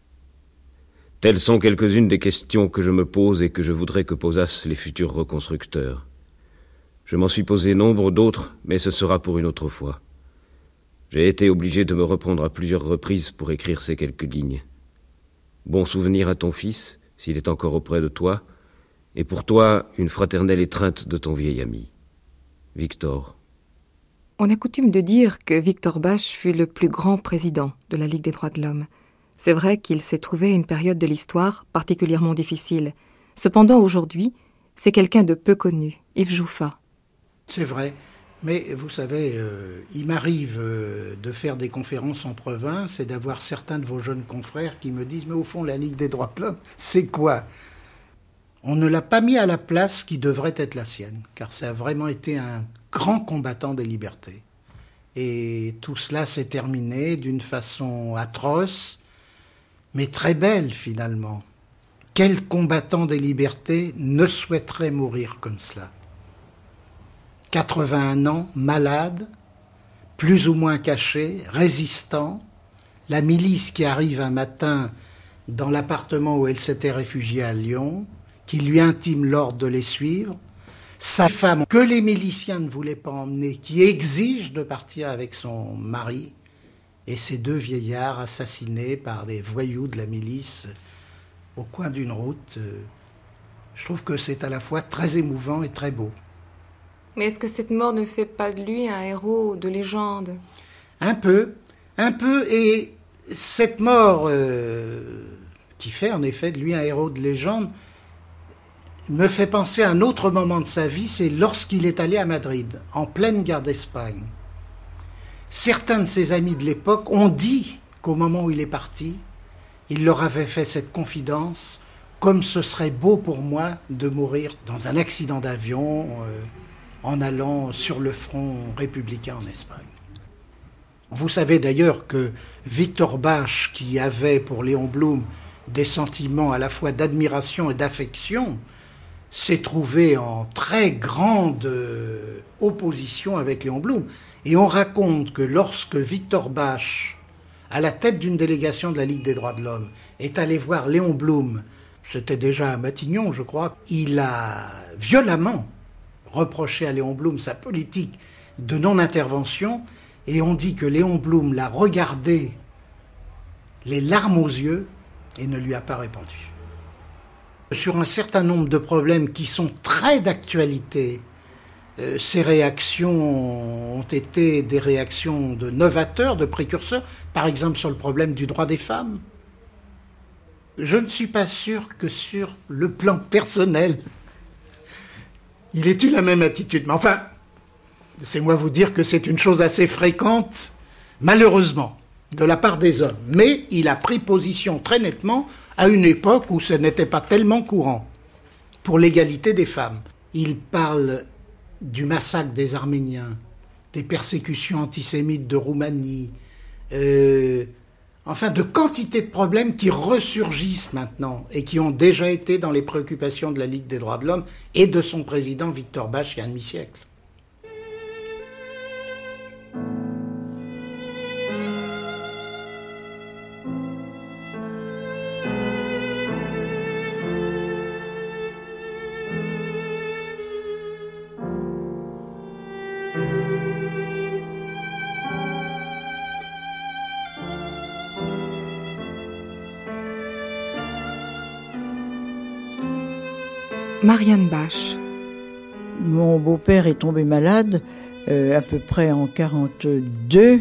Telles sont quelques-unes des questions que je me pose et que je voudrais que posassent les futurs reconstructeurs. Je m'en suis posé nombre d'autres, mais ce sera pour une autre fois. J'ai été obligé de me reprendre à plusieurs reprises pour écrire ces quelques lignes. Bon souvenir à ton fils, s'il est encore auprès de toi, et pour toi, une fraternelle étreinte de ton vieil ami. Victor. On a coutume de dire que Victor Basch fut le plus grand président de la Ligue des droits de l'homme. C'est vrai qu'il s'est trouvé à une période de l'histoire particulièrement difficile. Cependant, aujourd'hui, c'est quelqu'un de peu connu, Yves Jouffat. C'est vrai, mais vous savez, il m'arrive de faire des conférences en province et d'avoir certains de vos jeunes confrères qui me disent « Mais au fond, la Ligue des droits de l'homme, c'est quoi ?» On ne l'a pas mis à la place qui devrait être la sienne, car ça a vraiment été un grand combattant des libertés. Et tout cela s'est terminé d'une façon atroce, mais très belle finalement. Quel combattant des libertés ne souhaiterait mourir comme cela ? 81 ans, malade, plus ou moins caché, résistant, la milice qui arrive un matin dans l'appartement où elle s'était réfugiée à Lyon, qui lui intime l'ordre de les suivre, sa femme que les miliciens ne voulaient pas emmener, qui exige de partir avec son mari, et ces deux vieillards assassinés par des voyous de la milice au coin d'une route. Je trouve que c'est à la fois très émouvant et très beau. Mais est-ce que cette mort ne fait pas de lui un héros de légende ? Un peu, et cette mort qui fait en effet de lui un héros de légende me fait penser à un autre moment de sa vie, c'est lorsqu'il est allé à Madrid, en pleine guerre d'Espagne. Certains de ses amis de l'époque ont dit qu'au moment où il est parti, il leur avait fait cette confidence, comme ce serait beau pour moi de mourir dans un accident d'avion en allant sur le front républicain en Espagne. Vous savez d'ailleurs que Victor Basch, qui avait pour Léon Blum des sentiments à la fois d'admiration et d'affection, s'est trouvé en très grande opposition avec Léon Blum. Et on raconte que lorsque Victor Basch, à la tête d'une délégation de la Ligue des droits de l'homme, est allé voir Léon Blum, c'était déjà à Matignon, je crois, il a violemment reproché à Léon Blum sa politique de non-intervention, et on dit que Léon Blum l'a regardé les larmes aux yeux et ne lui a pas répondu. Sur un certain nombre de problèmes qui sont très d'actualité, ces réactions ont été des réactions de novateurs, de précurseurs, par exemple sur le problème du droit des femmes. Je ne suis pas sûr que sur le plan personnel, il ait eu la même attitude. Mais enfin, laissez-moi vous dire que c'est une chose assez fréquente, malheureusement, de la part des hommes. Mais il a pris position très nettement à une époque où ce n'était pas tellement courant pour l'égalité des femmes. Il parle du massacre des Arméniens, des persécutions antisémites de Roumanie, enfin de quantité de problèmes qui ressurgissent maintenant et qui ont déjà été dans les préoccupations de la Ligue des droits de l'homme et de son président Victor Basch il y a un demi-siècle. Marianne Basch. Mon beau-père est tombé malade à peu près en 42.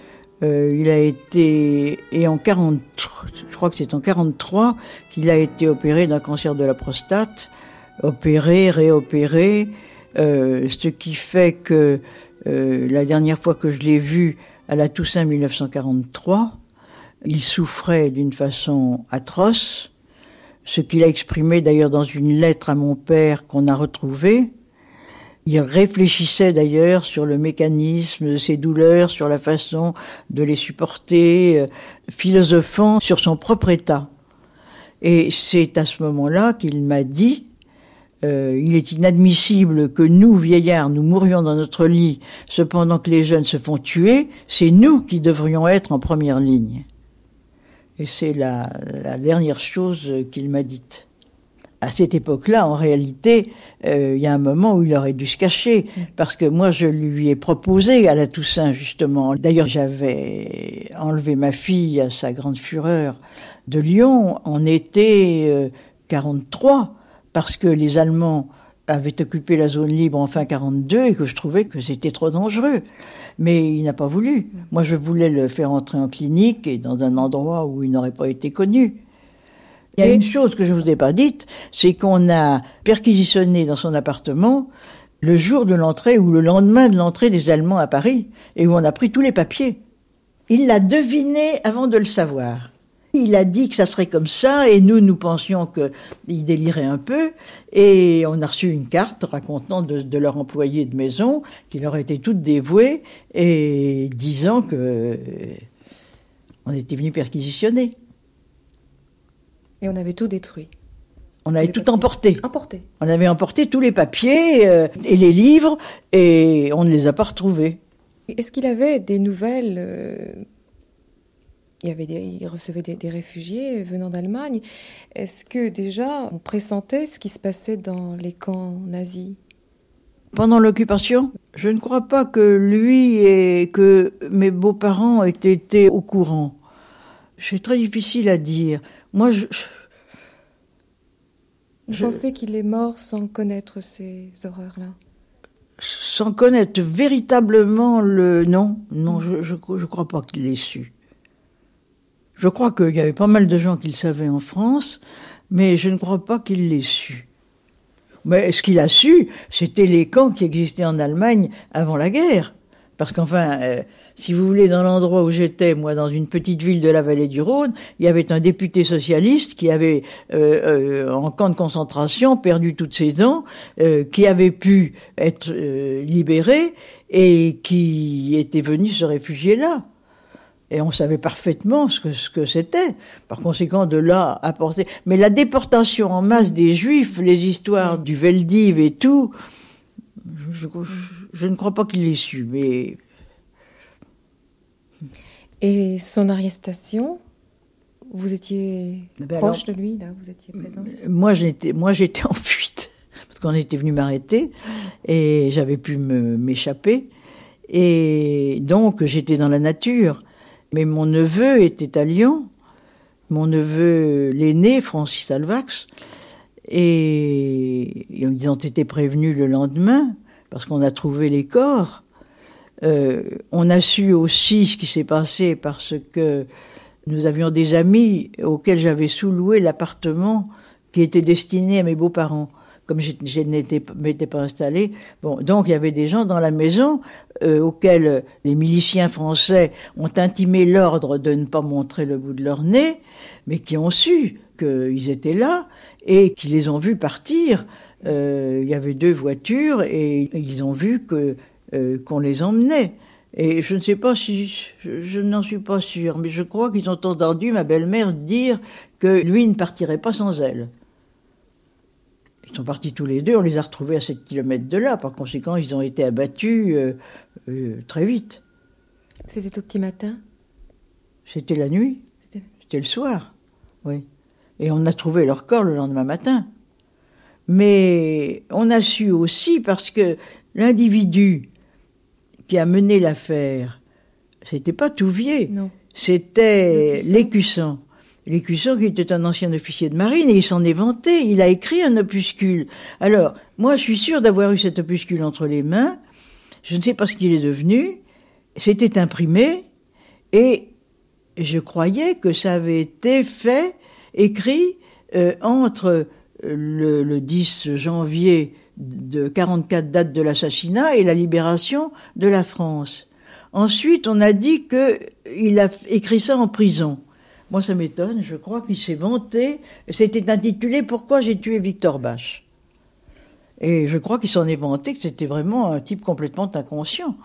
Il a été, et en 43, je crois que c'est en 43 qu'il a été opéré d'un cancer de la prostate, opéré, réopéré, ce qui fait que la dernière fois que je l'ai vu à la Toussaint 1943, il souffrait d'une façon atroce, ce qu'il a exprimé d'ailleurs dans une lettre à mon père qu'on a retrouvée. Il réfléchissait d'ailleurs sur le mécanisme de ses douleurs, sur la façon de les supporter, philosophant sur son propre état. Et c'est à ce moment-là qu'il m'a dit il est inadmissible que nous, vieillards, nous mourions dans notre lit, cependant que les jeunes se font tuer, c'est nous qui devrions être en première ligne. Et c'est la dernière chose qu'il m'a dite. À cette époque-là, en réalité, il y a un moment où il aurait dû se cacher, parce que moi, je lui ai proposé à la Toussaint, justement. D'ailleurs, j'avais enlevé ma fille, à sa grande fureur, de Lyon en été 43, parce que les Allemands avaient occupé la zone libre en fin 42 et que je trouvais que c'était trop dangereux. Mais il n'a pas voulu. Moi, je voulais le faire entrer en clinique et dans un endroit où il n'aurait pas été connu. Il y a une chose que je ne vous ai pas dite, c'est qu'on a perquisitionné dans son appartement le jour de l'entrée ou le lendemain de l'entrée des Allemands à Paris et où on a pris tous les papiers. Il l'a deviné avant de le savoir. Il a dit que ça serait comme ça et nous pensions qu'il délirait un peu et on a reçu une carte racontant de leur employé de maison qui leur était toute dévouée et disant que on était venu perquisitionner. Et on avait tout détruit. On avait tout emporté. Emporté. On avait emporté tous les papiers et les livres et on ne les a pas retrouvés. Est-ce qu'il avait des nouvelles il recevait des réfugiés venant d'Allemagne. Est-ce que déjà on pressentait ce qui se passait dans les camps nazis ? Pendant l'occupation, je ne crois pas que lui et que mes beaux-parents aient été au courant. C'est très difficile à dire. Moi, Vous pensez qu'il est mort sans connaître ces horreurs-là ? Sans connaître véritablement Non, je crois pas qu'il l'ait su. Je crois qu'il y avait pas mal de gens qui le savaient en France, mais je ne crois pas qu'il l'ait su. Mais ce qu'il a su, c'était les camps qui existaient en Allemagne avant la guerre. Parce qu'enfin, si vous voulez, dans l'endroit où j'étais, moi, dans une petite ville de la vallée du Rhône, il y avait un député socialiste qui avait, en camp de concentration, perdu toutes ses dents, qui avait pu être libéré et qui était venu se réfugier là. Et on savait parfaitement ce que c'était. Par conséquent, de là à penser... Mais la déportation en masse des Juifs, les histoires du Veldiv et tout, je ne crois pas qu'il l'ait su, mais... Et son arrestation, vous étiez proche de lui, là, vous étiez présent ? Moi, j'étais en fuite, parce qu'on était venu m'arrêter, et j'avais pu m'échapper. Et donc, j'étais dans la nature. Mais mon neveu était à Lyon, mon neveu l'aîné, Francis Alvax, et ils ont été prévenus le lendemain, parce qu'on a trouvé les corps. On a su aussi ce qui s'est passé parce que nous avions des amis auxquels j'avais sous-loué l'appartement qui était destiné à mes beaux-parents. Comme je m'étais pas installée. Bon, donc il y avait des gens dans la maison auxquels les miliciens français ont intimé l'ordre de ne pas montrer le bout de leur nez, mais qui ont su qu'ils étaient là et qui les ont vus partir. Il y avait 2 voitures et ils ont vu qu'on les emmenait. Et je ne sais pas si... Je n'en suis pas sûre, mais je crois qu'ils ont entendu ma belle-mère dire que lui ne partirait pas sans elle. Ils sont partis tous les 2, on les a retrouvés à 7 km de là. Par conséquent, ils ont été abattus très vite. C'était au petit matin ? C'était la nuit. C'était le soir, oui. Et on a trouvé leur corps le lendemain matin. Mais on a su aussi, parce que l'individu qui a mené l'affaire, c'était pas Touvier, non. C'était Lécussan. Lécussan, qui était un ancien officier de marine, et il s'en est vanté, il a écrit un opuscule. Alors, moi, je suis sûre d'avoir eu cet opuscule entre les mains, je ne sais pas ce qu'il est devenu, c'était imprimé, et je croyais que ça avait été écrit entre le 10 janvier de 44, date de l'assassinat, et la libération de la France. Ensuite, on a dit qu'il a écrit ça en prison. Moi, ça m'étonne, je crois qu'il s'est vanté. C'était intitulé « Pourquoi j'ai tué Victor Bache ?» Et je crois qu'il s'en est vanté, que c'était vraiment un type complètement inconscient.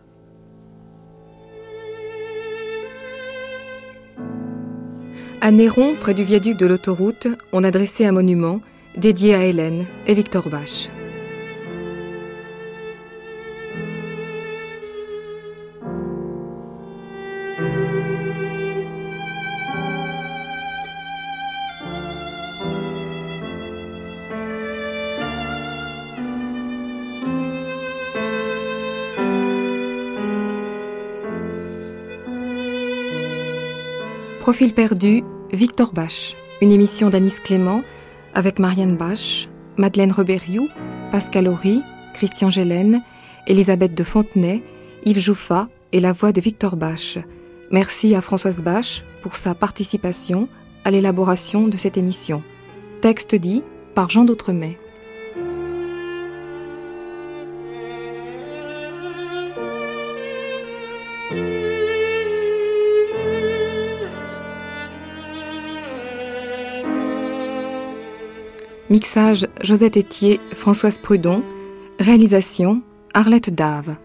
À Néron, près du viaduc de l'autoroute, on a dressé un monument dédié à Hélène et Victor Bache. Profil perdu, Victor Bache, une émission d'Anis Clément avec Marianne Bache, Madeleine Reberiou, Pascal Horry, Christian Gélène, Elisabeth de Fontenay, Yves Jouffat et la voix de Victor Bache. Merci à Françoise Bache pour sa participation à l'élaboration de cette émission. Texte dit par Jean d'Outremay. Mixage Josette Etier, Françoise Prudon. Réalisation Arlette Dave.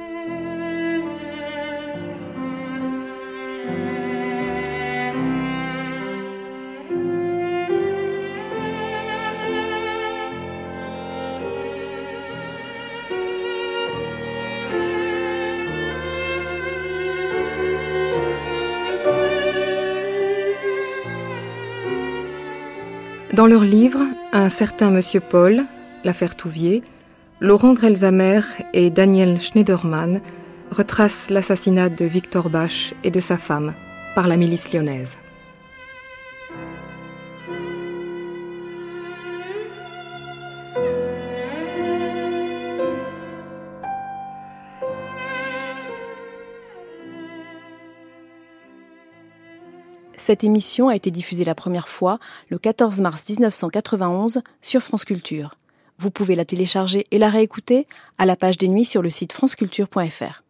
Dans leur livre, un certain Monsieur Paul, l'affaire Touvier, Laurent Grelzamer et Daniel Schneiderman retracent l'assassinat de Victor Bache et de sa femme par la milice lyonnaise. Cette émission a été diffusée la première fois le 14 mars 1991 sur France Culture. Vous pouvez la télécharger et la réécouter à la page des nuits sur le site franceculture.fr.